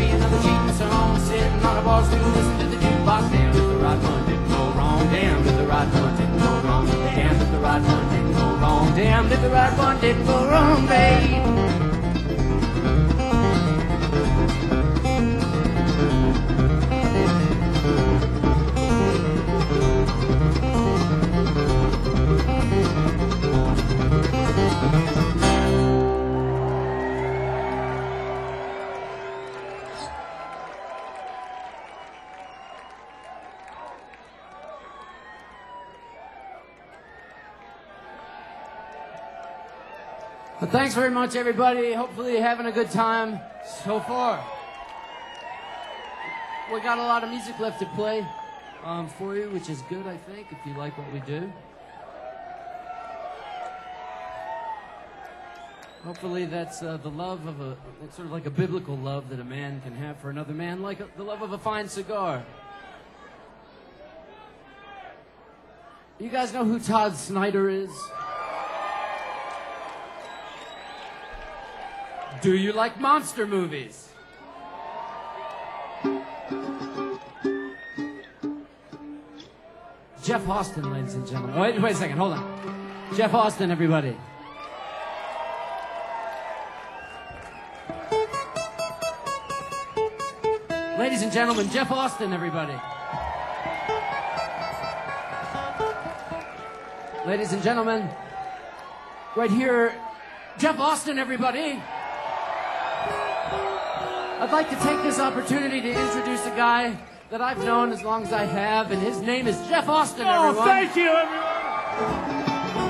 to listen to the jukebox. Damn if the right one didn't go wrong. Damn if the right one didn't go wrong. Damn if the right one didn't go wrong. Damn if the right one didn't go wrong, babe. Well, thanks very much, everybody. Hopefully you're having a good time so far. We got a lot of music left to play for you, which is good, I think, if you like what we do. Hopefully that's the love of it's sort of like a biblical love that a man can have for another man, like the love of a fine cigar. You guys know who Todd Snyder is? Do you like monster movies? Jeff Austin, ladies and gentlemen. Oh, wait a second, hold on. Jeff Austin, everybody. Ladies and gentlemen, Jeff Austin, everybody. Ladies and gentlemen, right here, Jeff Austin, everybody. I'd like to take this opportunity to introduce a guy that I've known as long as I have, and his name is Jeff Austin, everyone. Oh, thank you, everyone.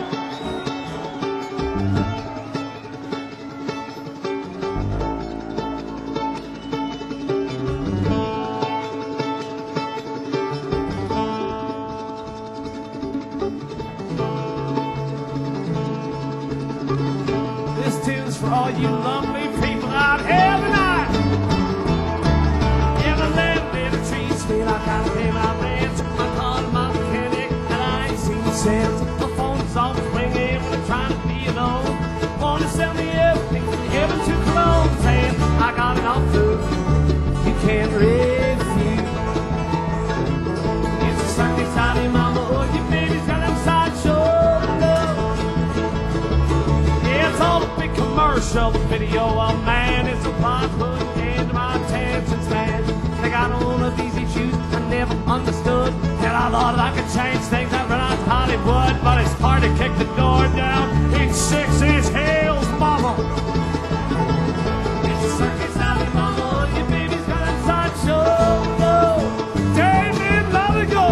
This tune's for all you lovely people out here tonight. Ever let me treats me like I pay my rent. Took my car to my mechanic and I ain't seen the sense. My phone's always ringing when I'm trying to be alone. Wanna sell me everything from heaven to cologne, saying I got enough food you can't refuse. It's a Sunday Saturday, mama, oh your baby's got them sideshow love. Yeah, it's all a big commercial video of man. It's a plot put into my attention span. They got on of easy shoes I never understood. And I thought I could change things out when I was Hollywood. But it's hard to kick the door down in 6-inch heels, mama. It's a circus alley, mama. Your baby's got a sideshow. David, let it go.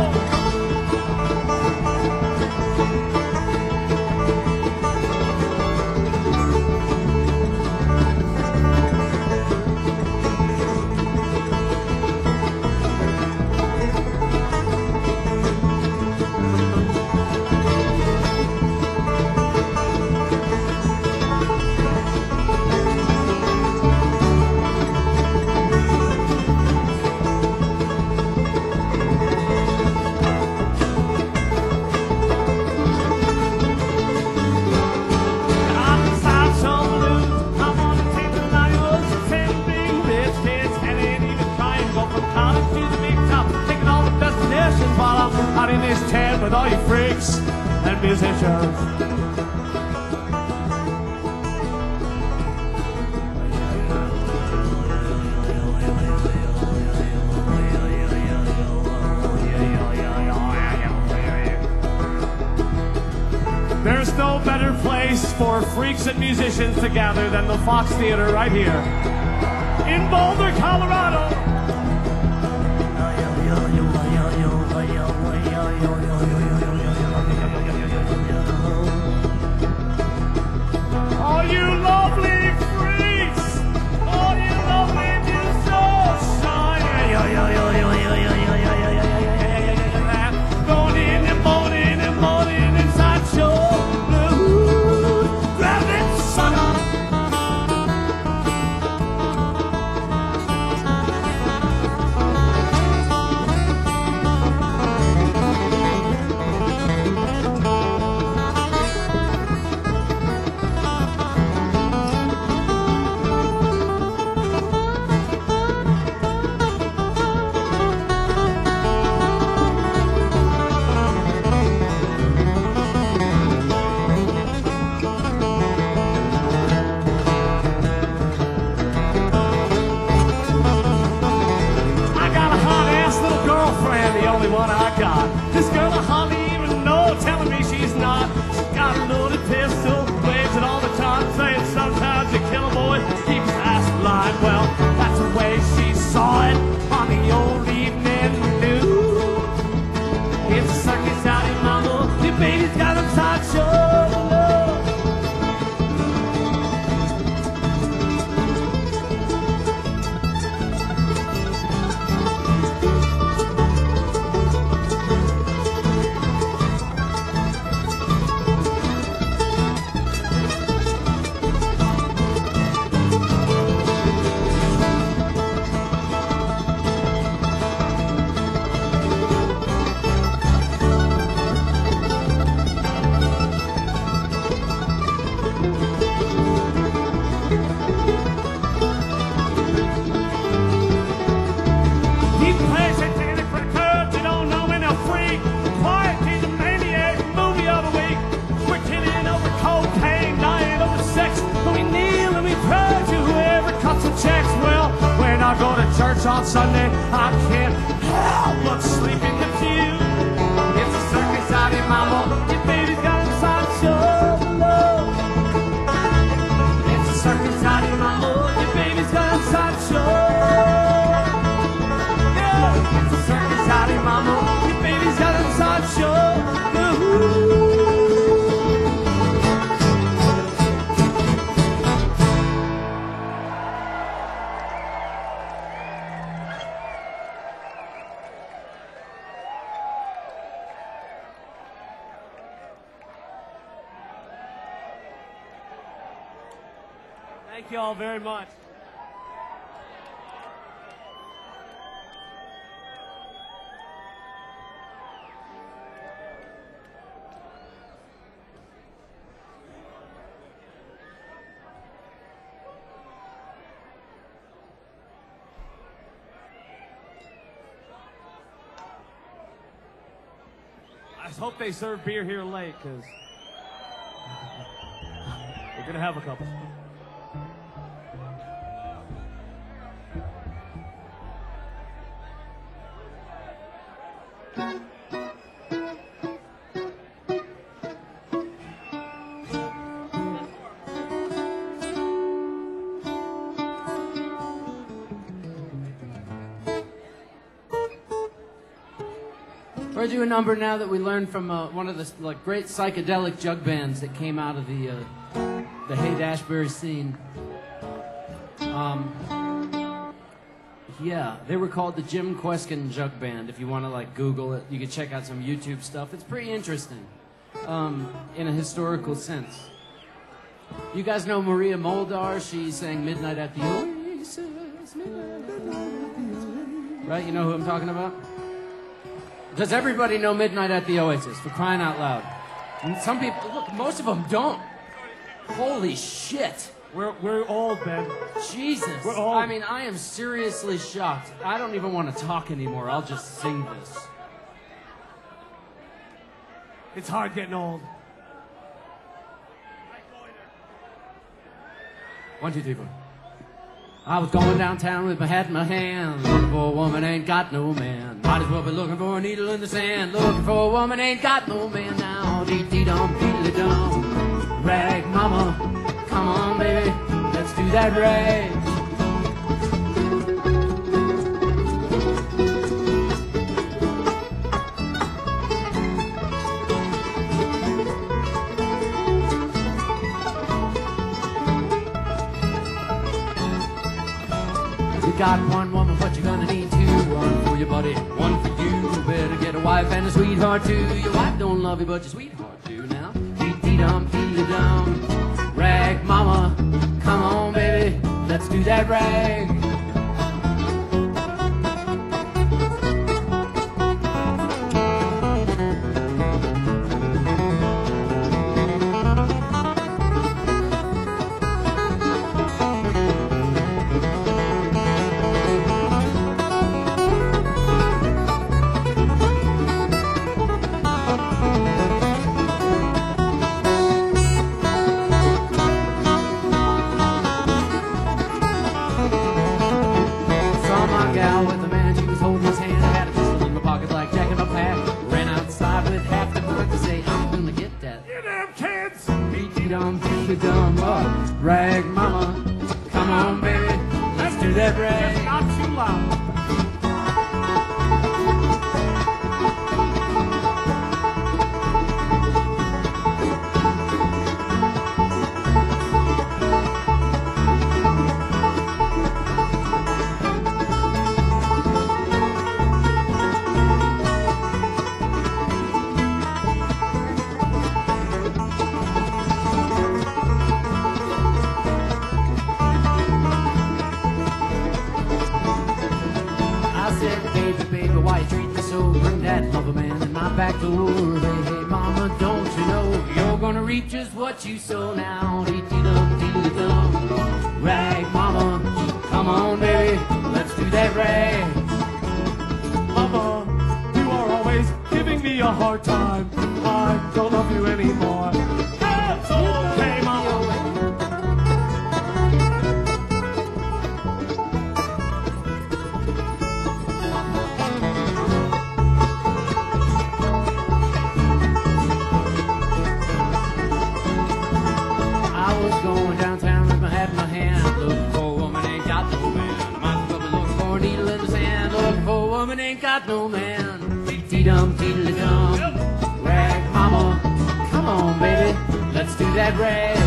Out in this tent with all you freaks and musicians. There's no better place for freaks and musicians to gather than the Fox Theater right here in Boulder, Colorado. All you lovely freaks, all you lovely musicians, going in and moaning and moaning inside your blues. Grab it, sucker. only one I got. This girl I hardly even know, telling me she's not. She's got a loaded pistol, waves it all the time, saying sometimes you kill a boy, keep his ass alive. Well, that's the way she saw it on the old evening news. It's a circus out in mama, your baby's got a sideshow love. I go to church on Sunday, I can't help but sleep in the pew. It's a circus out in mama, your baby's got a sideshow love. It's a circus out in mama, your baby's got a sideshow. Yeah, it's a circus out in mama, your baby's got a sideshow. Ooh. Thank you all very much. I hope they serve beer here late, because we're going to have a couple. We're doing a number now that we learned from one of the great psychedelic jug bands that came out of the Haight-Ashbury scene. Yeah, they were called the Jim Kweskin Jug Band. If you want to Google it, you can check out some YouTube stuff. It's pretty interesting in a historical sense. You guys know Maria Muldaur? She sang Midnight at the Oasis. Right? You know who I'm talking about? Does everybody know Midnight at the Oasis, for crying out loud? And some people, look, most of them don't. Holy shit. We're old, Ben. Jesus. We're old. I mean, I am seriously shocked. I don't even want to talk anymore. I'll just sing this. It's hard getting old. 1, 2, 3, 4. I was going downtown with my hat in my hand, looking for a woman, ain't got no man. Might as well be looking for a needle in the sand, looking for a woman, ain't got no man now. Dee-dee-dum, dee-dee-dum. Rag mama, come on, baby, let's do that rag. Got one woman, but you're gonna need two. One for your buddy, one for you. Better get a wife and a sweetheart too. Your wife don't love you, but your sweetheart do now. Dee-dee-dum, dee-dee-dum. Rag mama, come on baby, let's do that rag. diddly-dum. Rag mama, come on, baby, let's do that rag. Not too loud. Back door, hey, hey, mama, don't you know you're gonna reap just what you sow now? Dee-dee-dum, rag, mama, come on, baby, let's do that rag. Mama, you are always giving me a hard time. I don't love you anymore. That's okay, Mama. Ain't got no man. Dee-dum, dee-dum, rag mama, come on, baby, let's do that rag.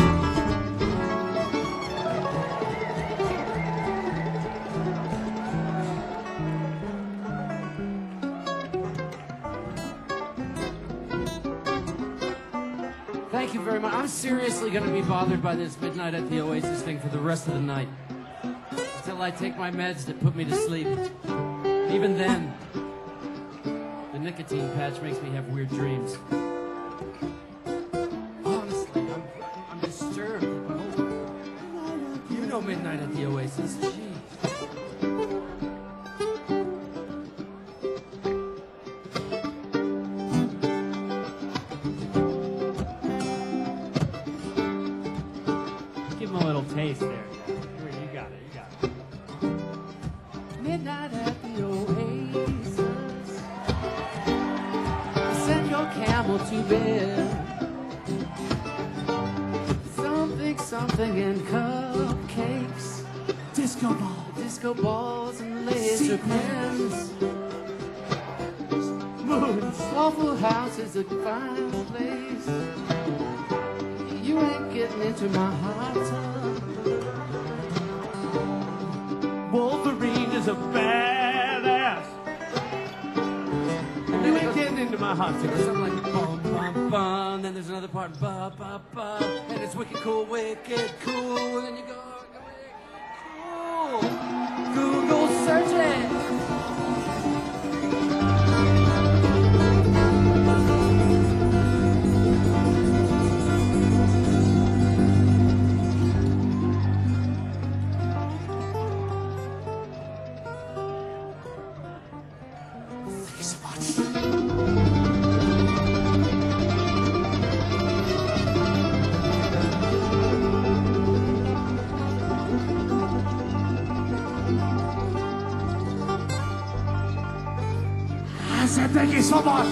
Thank you very much. I'm seriously going to be bothered by this Midnight at the Oasis thing for the rest of the night. Until I take my meds that put me to sleep. Even then, the nicotine patch makes me have weird dreams. Honestly, I'm disturbed. You know Midnight at the Oasis. Jeez. Give him a little taste there. You got it. Midnight at the Oasis. Send your camel to bed. Something in cupcakes. Disco balls and laser pens. Moons. Waffle House is a fine place. You ain't getting into my hot tub. Wolverine is a badass. And then ain't getting into my hot tub. Something like bum bum bum. Then there's another part ba ba ba. And it's wicked cool, wicked cool. And then you go cool. Google search it. Thank you so much.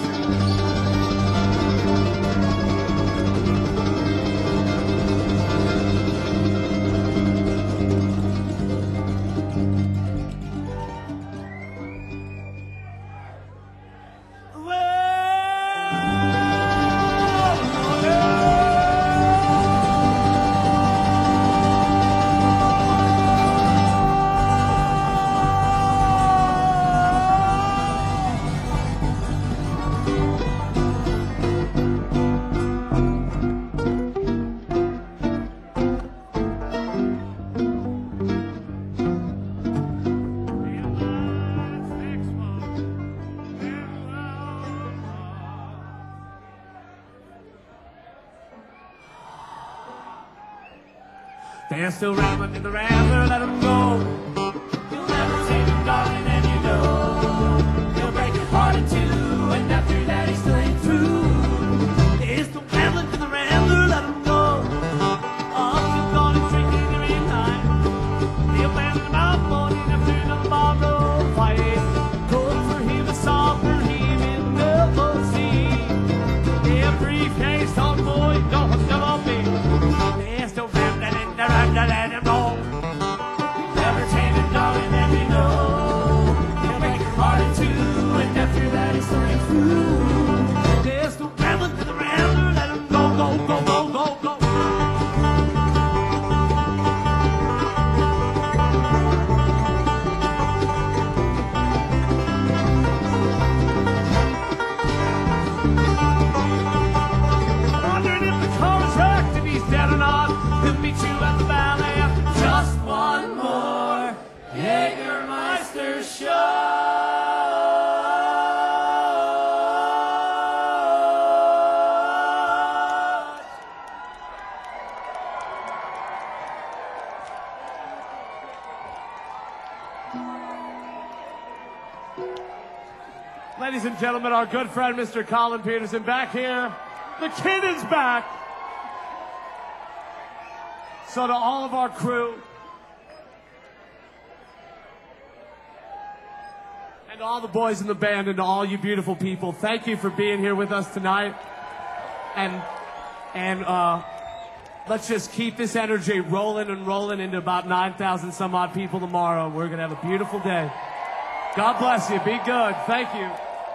They're still rambling in the rambler, let them go. You'll never see them, darling, and you know he'll break your heart in two, and after that he still ain't through. They're still rambling in the rambler, let them go. All still gone and drinking every night. They'll abandon about morning after the tomorrow fight. Cold for him, a song for him in the low sea. A briefcase on boy, don't tell on me. Ladies and gentlemen, our good friend, Mr. Colin Peterson, back here. The kid is back. So to all of our crew, and to all the boys in the band, and to all you beautiful people, thank you for being here with us tonight. And let's just keep this energy rolling and rolling into about 9,000 some odd people tomorrow. We're going to have a beautiful day. God bless you. Be good. Thank you.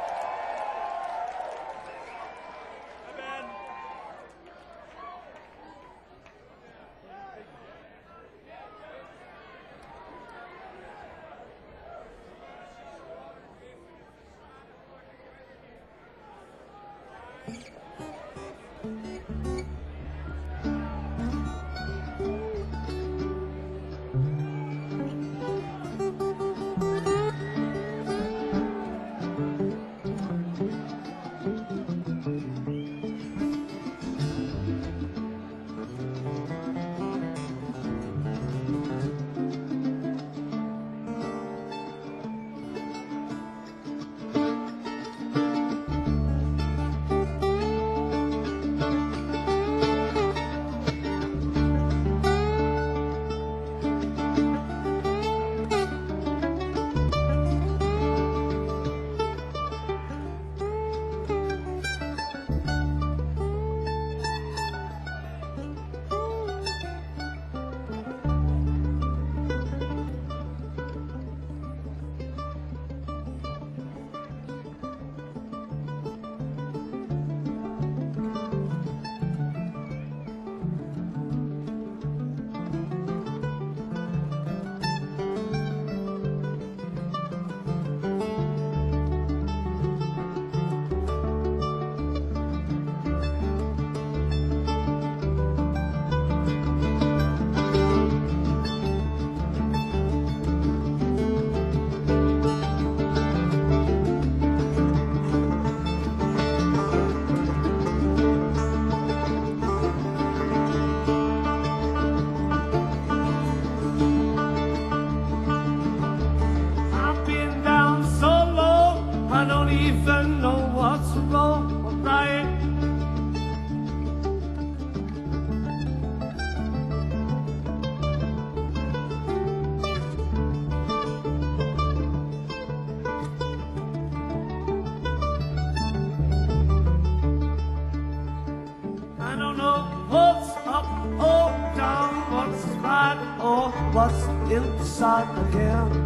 What's inside again?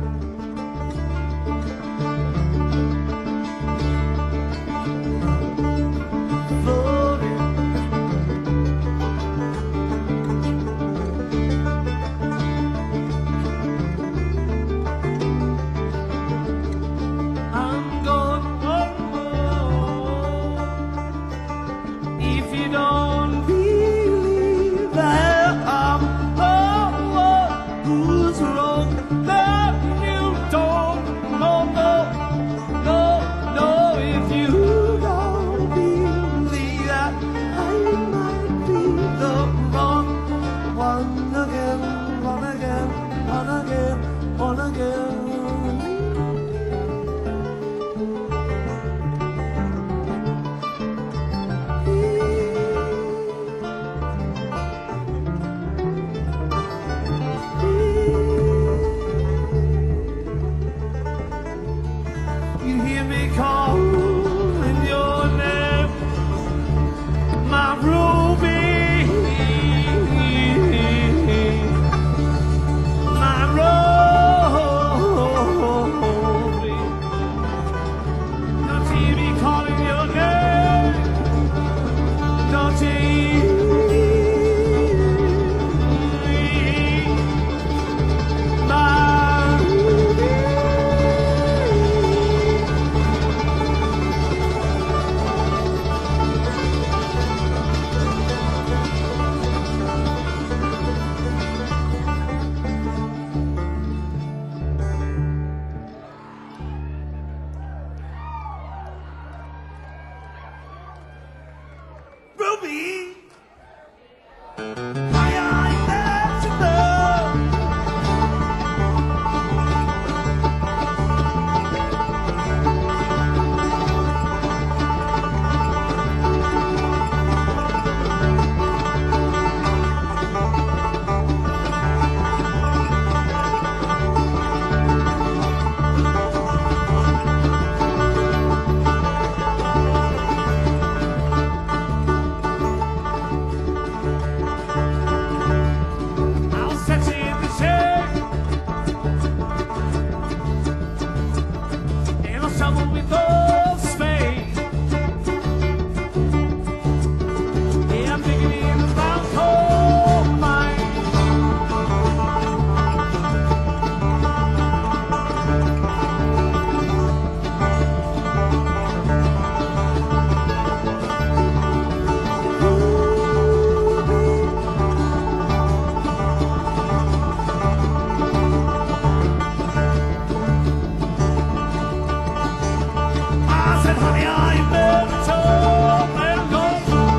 said, honey, I never told let him go.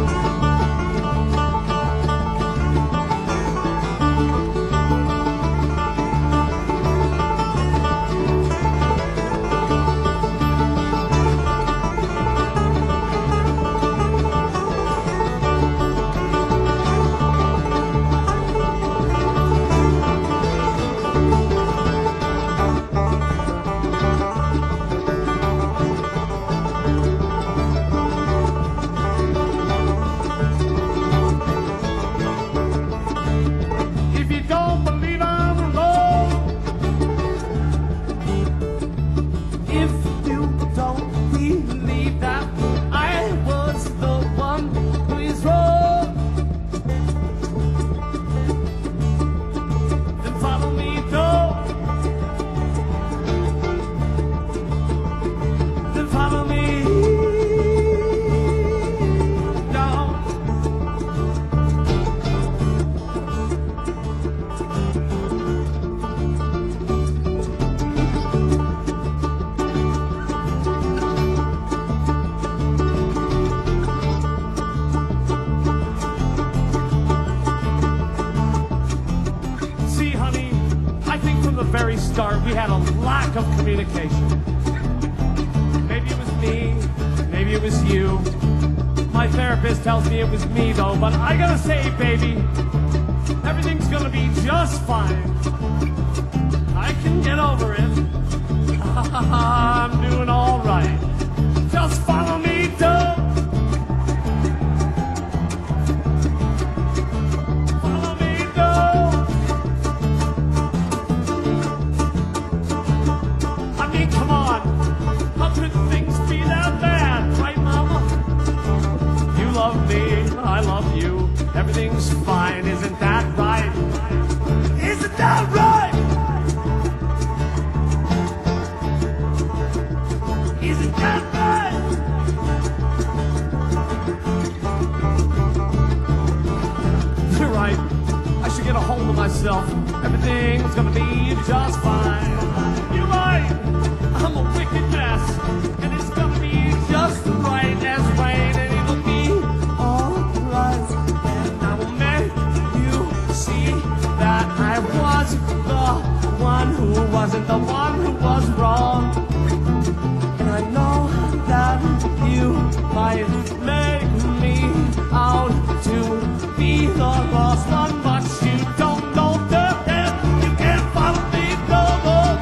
If you don't believe I'm alone, if you don't believe that I was the one who is wrong, then follow me, though. Then follow me down. See, honey, I think from the very start we had a lack of communication. Maybe it was me, maybe it was you. My therapist tells me it was me, though, but I gotta say, baby, everything's gonna be just fine. I can get over it. I'm doing all right. Just follow me, though. Follow me, though. I mean, come on. How could things be that bad, right, Mama? You love me, I love you. Everything's fine, isn't that right? Isn't that right? Isn't that right? You're right. I should get a hold of myself. Everything's gonna be just fine. You're right. I'm a wicked mess, and it's gonna be just right as rain, and it'll be all right. And I will make you see that I was the one who wasn't the one who was wrong. And I know that you might make me out to be the lost one, but you don't know that you can't follow me no more.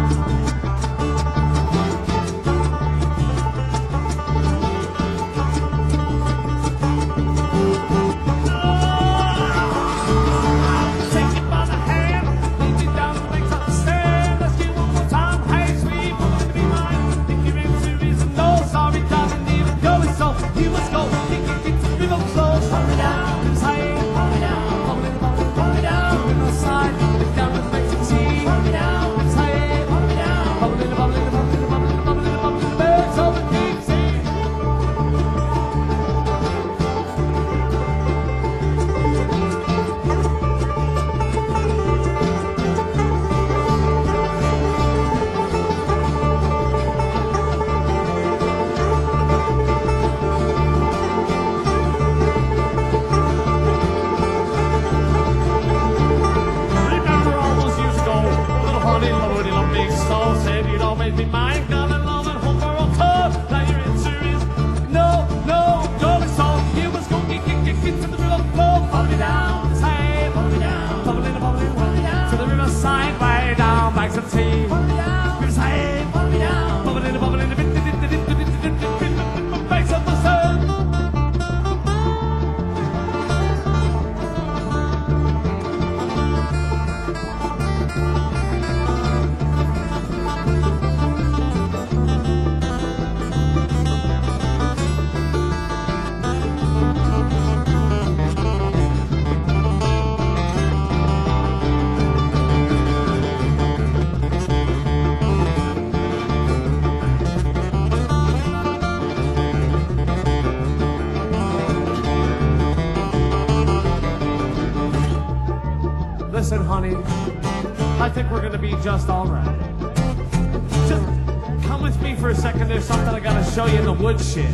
Take you by the hand, lead you down the banks of the sand. Let's get one more time. Hey, sweet, want to be mine? If you're into reason, no, sorry, doesn't even go. So you must go. Get to the river flow. Hold me down, it's high. Hold me down, hold me down. Moving on the side, look down with the sea. Hold me down, it's high. Hold me down. Bubbling, bubbling, bubbling, bubbling, bubbling, bubbling, birds over the deep sea. Remember all those years ago, little honey, little big soul said you'd always be mine. Got a love and whole world tour. Now you're in serious. No, go so you must go get to the river flow. Follow me down, say, follow me down, bubbling, to the riverside, way down, back to the sea. Riverside, follow me down, bubbling, banks of the sun. Listen, honey, I think we're gonna be just all right. Just come with with me for a second. There's something I gotta show you in the woodshed.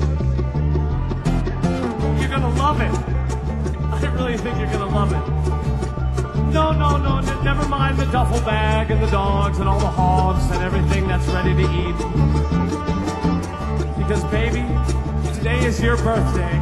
You're gonna love it. I really think you're gonna love it. No, never mind the duffel bag and the dogs and all the hogs and everything that's ready to eat. Because baby, today is your birthday.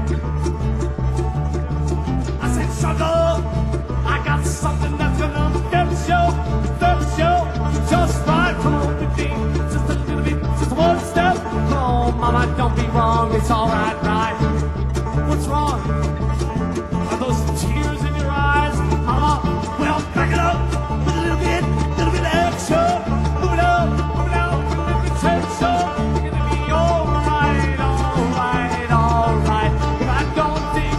I said, sugar, I got something that's gonna fit the show just right. Come on with me, just a little bit, just one step. Oh, mama, don't be wrong, it's all right, right? What's wrong? Are those tears in your eyes? Well, back it up with a little bit extra. Move it up, with a little bit extra. It's gonna be all right, all right, all right. If I don't think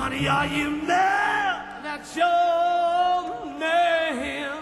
Honey, are you mad? That's your name.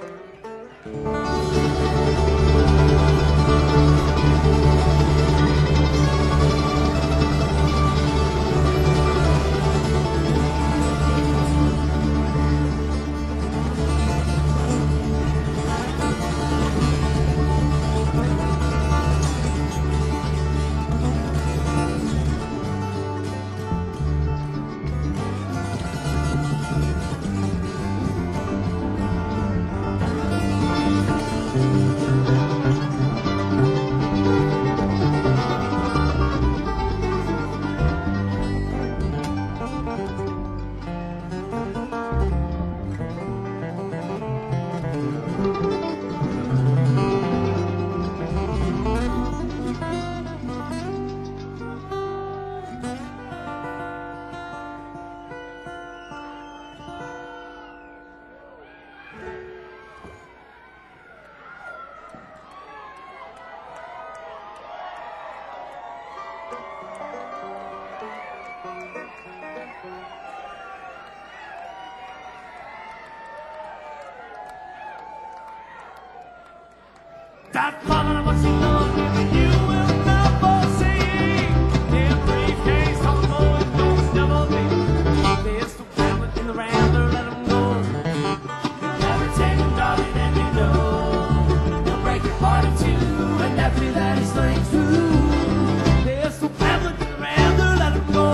That woman of what you love, you will never see. In briefcase, on the mowing, don't never be. There's the rabbit in the rambler, let him go. You'll never take him, darling, and you know he'll break your heart in two, and after that he's playing true. There's the rabbit in the rambler, let him go.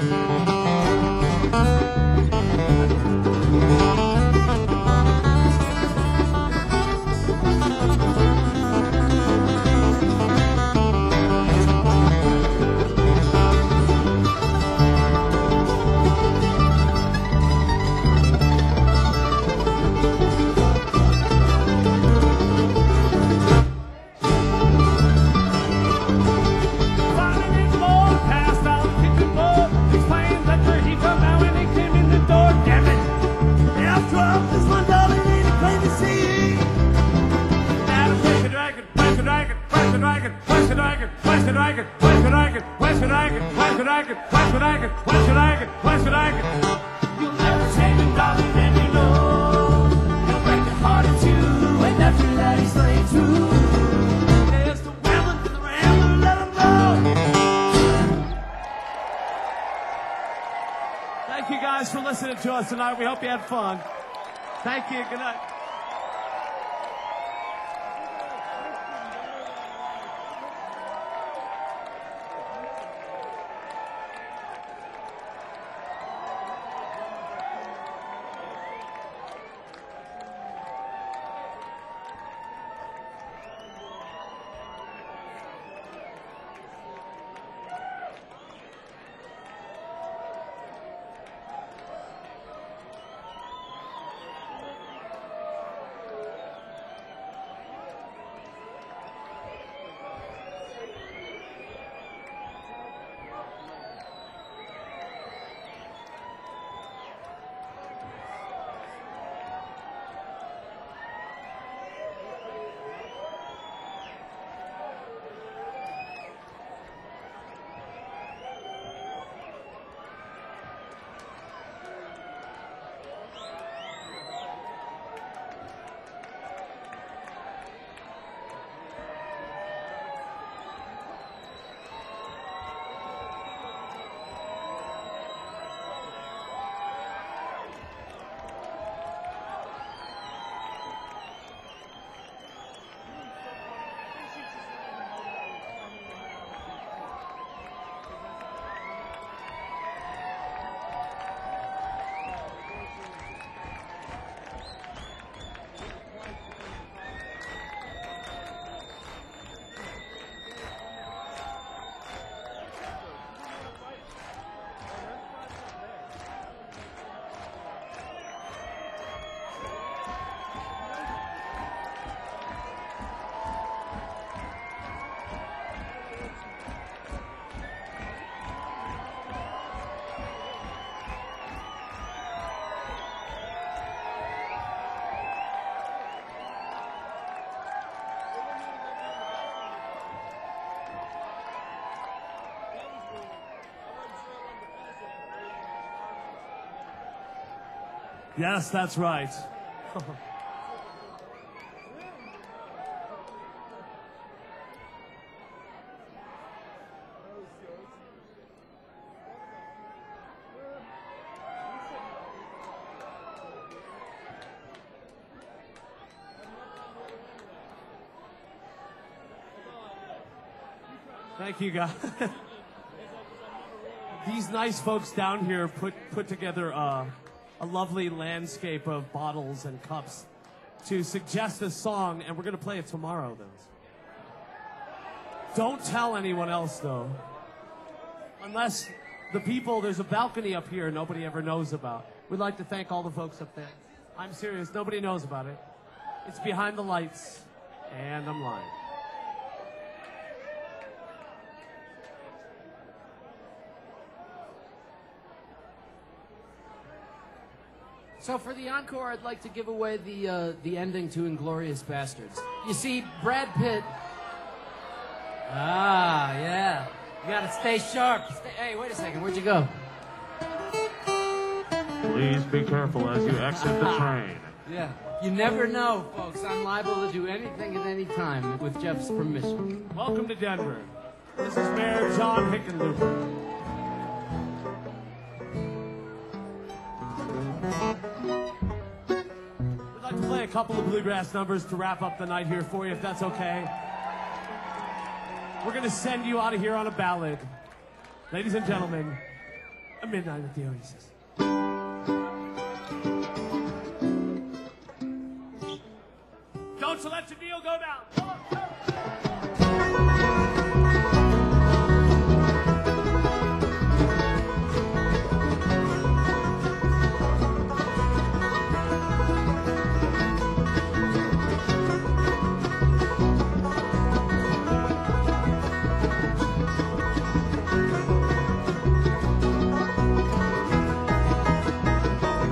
You'll never Take him, darling, and you know he'll break your heart in two, and after that he's playing true. There's the rabbit in the rambler, let him go. Thank you guys for listening to us tonight. We hope you had fun. Thank you. Good night. Yes, that's right. Thank you, guys. These nice folks down here put together a lovely landscape of bottles and cups to suggest a song, and we're going to play it tomorrow, though. Don't tell anyone else, though. Unless the people, there's a balcony up here nobody ever knows about. We'd like to thank all the folks up there. I'm serious, nobody knows about it. It's behind the lights, and I'm lying. So for the encore, I'd like to give away the ending to Inglourious Bastards. You see, Brad Pitt. Ah, yeah. You gotta stay sharp. Hey, wait a second. Where'd you go? Please be careful as you exit the train. Yeah. You never know, folks. I'm liable to do anything at any time with Jeff's permission. Welcome to Denver. This is Mayor John Hickenlooper. We'd like to play a couple of bluegrass numbers to wrap up the night here for you, if that's okay. We're going to send you out of here on a ballad. Ladies and gentlemen, A Midnight at the Oasis. Don't you let your deal go down.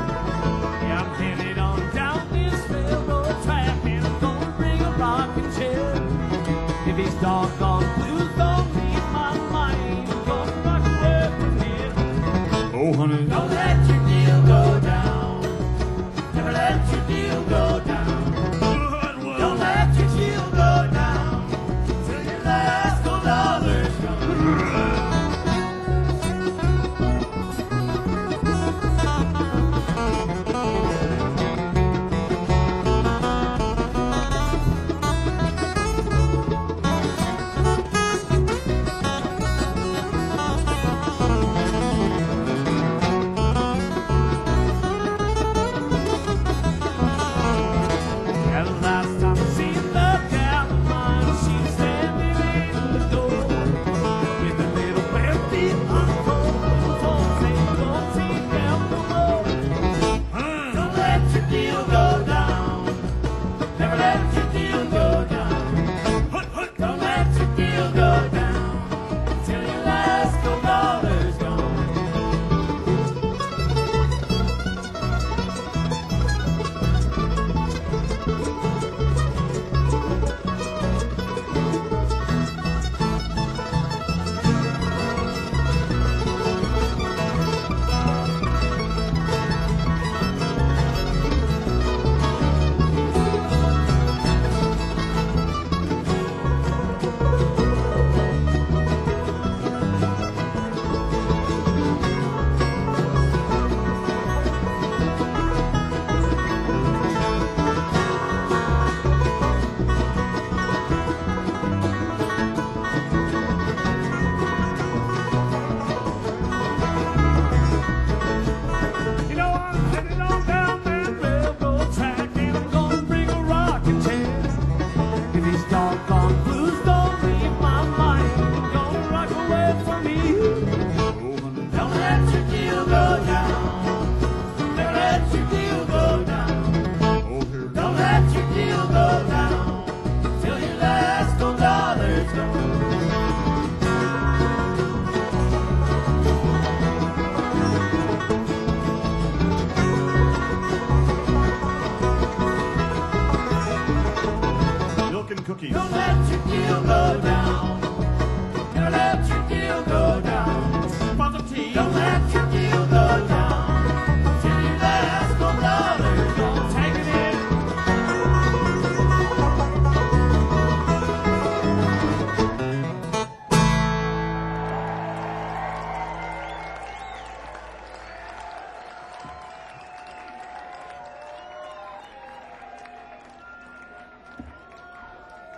Yeah, I'm headed on down this railroad track, and I'm gonna bring a rocking chair.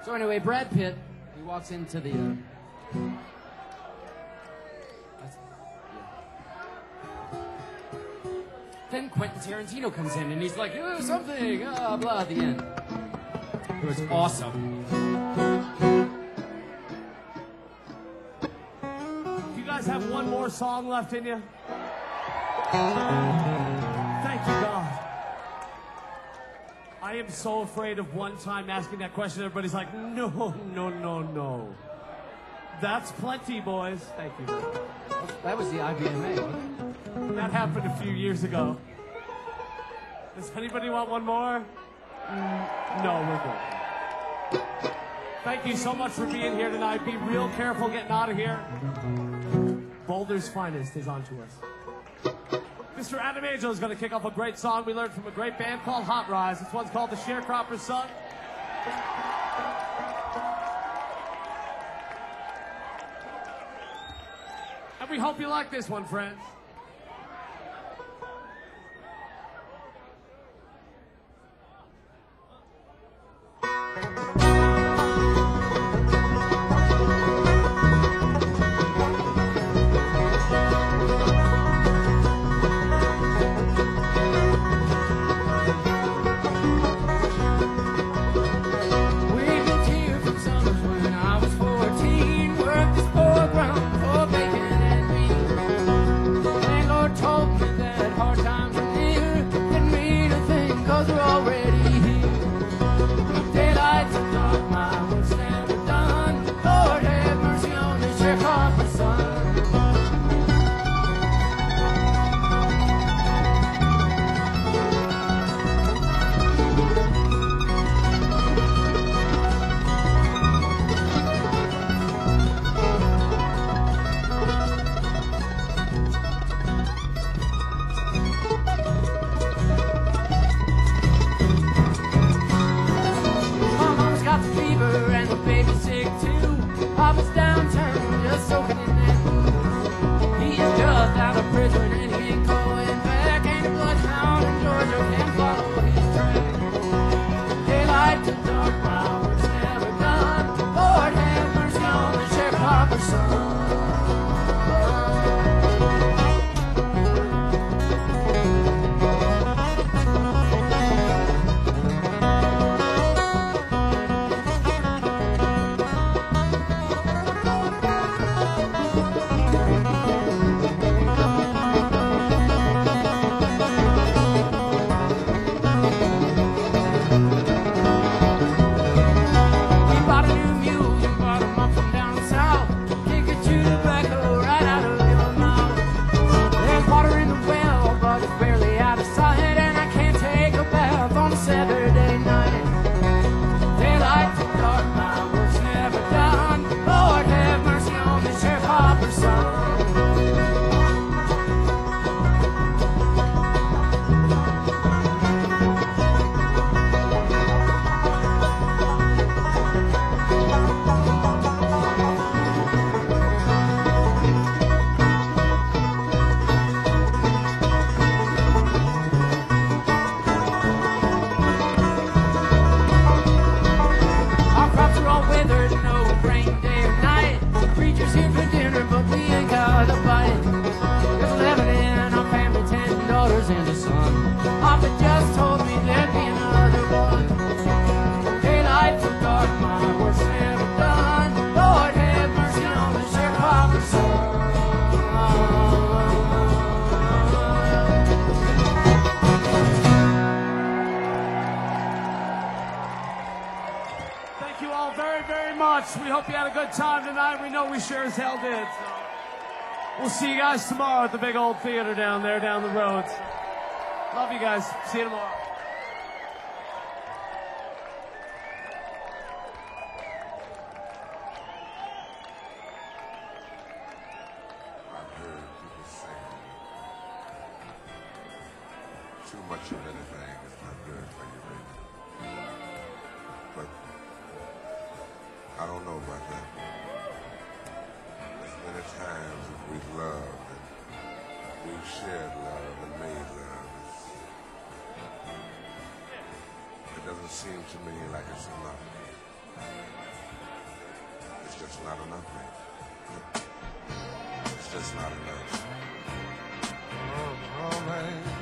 So anyway, Brad Pitt, he walks into the... Then Quentin Tarantino comes in and he's like, oh, something, blah, at the end. It was awesome. You guys have one more song left in you? Thank you, God. I am so afraid of one time asking that question. Everybody's like, no, no, no, no. That's plenty, boys. Thank you. That was the IBMA, wasn't it? That happened a few years ago. Does anybody want one more? No, we're good. Thank you so much for being here tonight. Be real careful getting out of here. Boulder's finest is on to us. Mr. Adam Angel is going to kick off a great song we learned from a great band called Hot Rise. This one's called The Sharecropper's Son. And we hope you like this one, friends. We hope you had a good time tonight. We know we sure as hell did. So we'll see you guys tomorrow at the big old theater down there, down the road. So love you guys. See you tomorrow. I've heard people say too much of anything is not good for you, baby. But I don't know about that. There's many times that we've loved and we've shared love and made love. It doesn't seem to me like it's enough. just not enough, man. It's just not enough. Oh, man.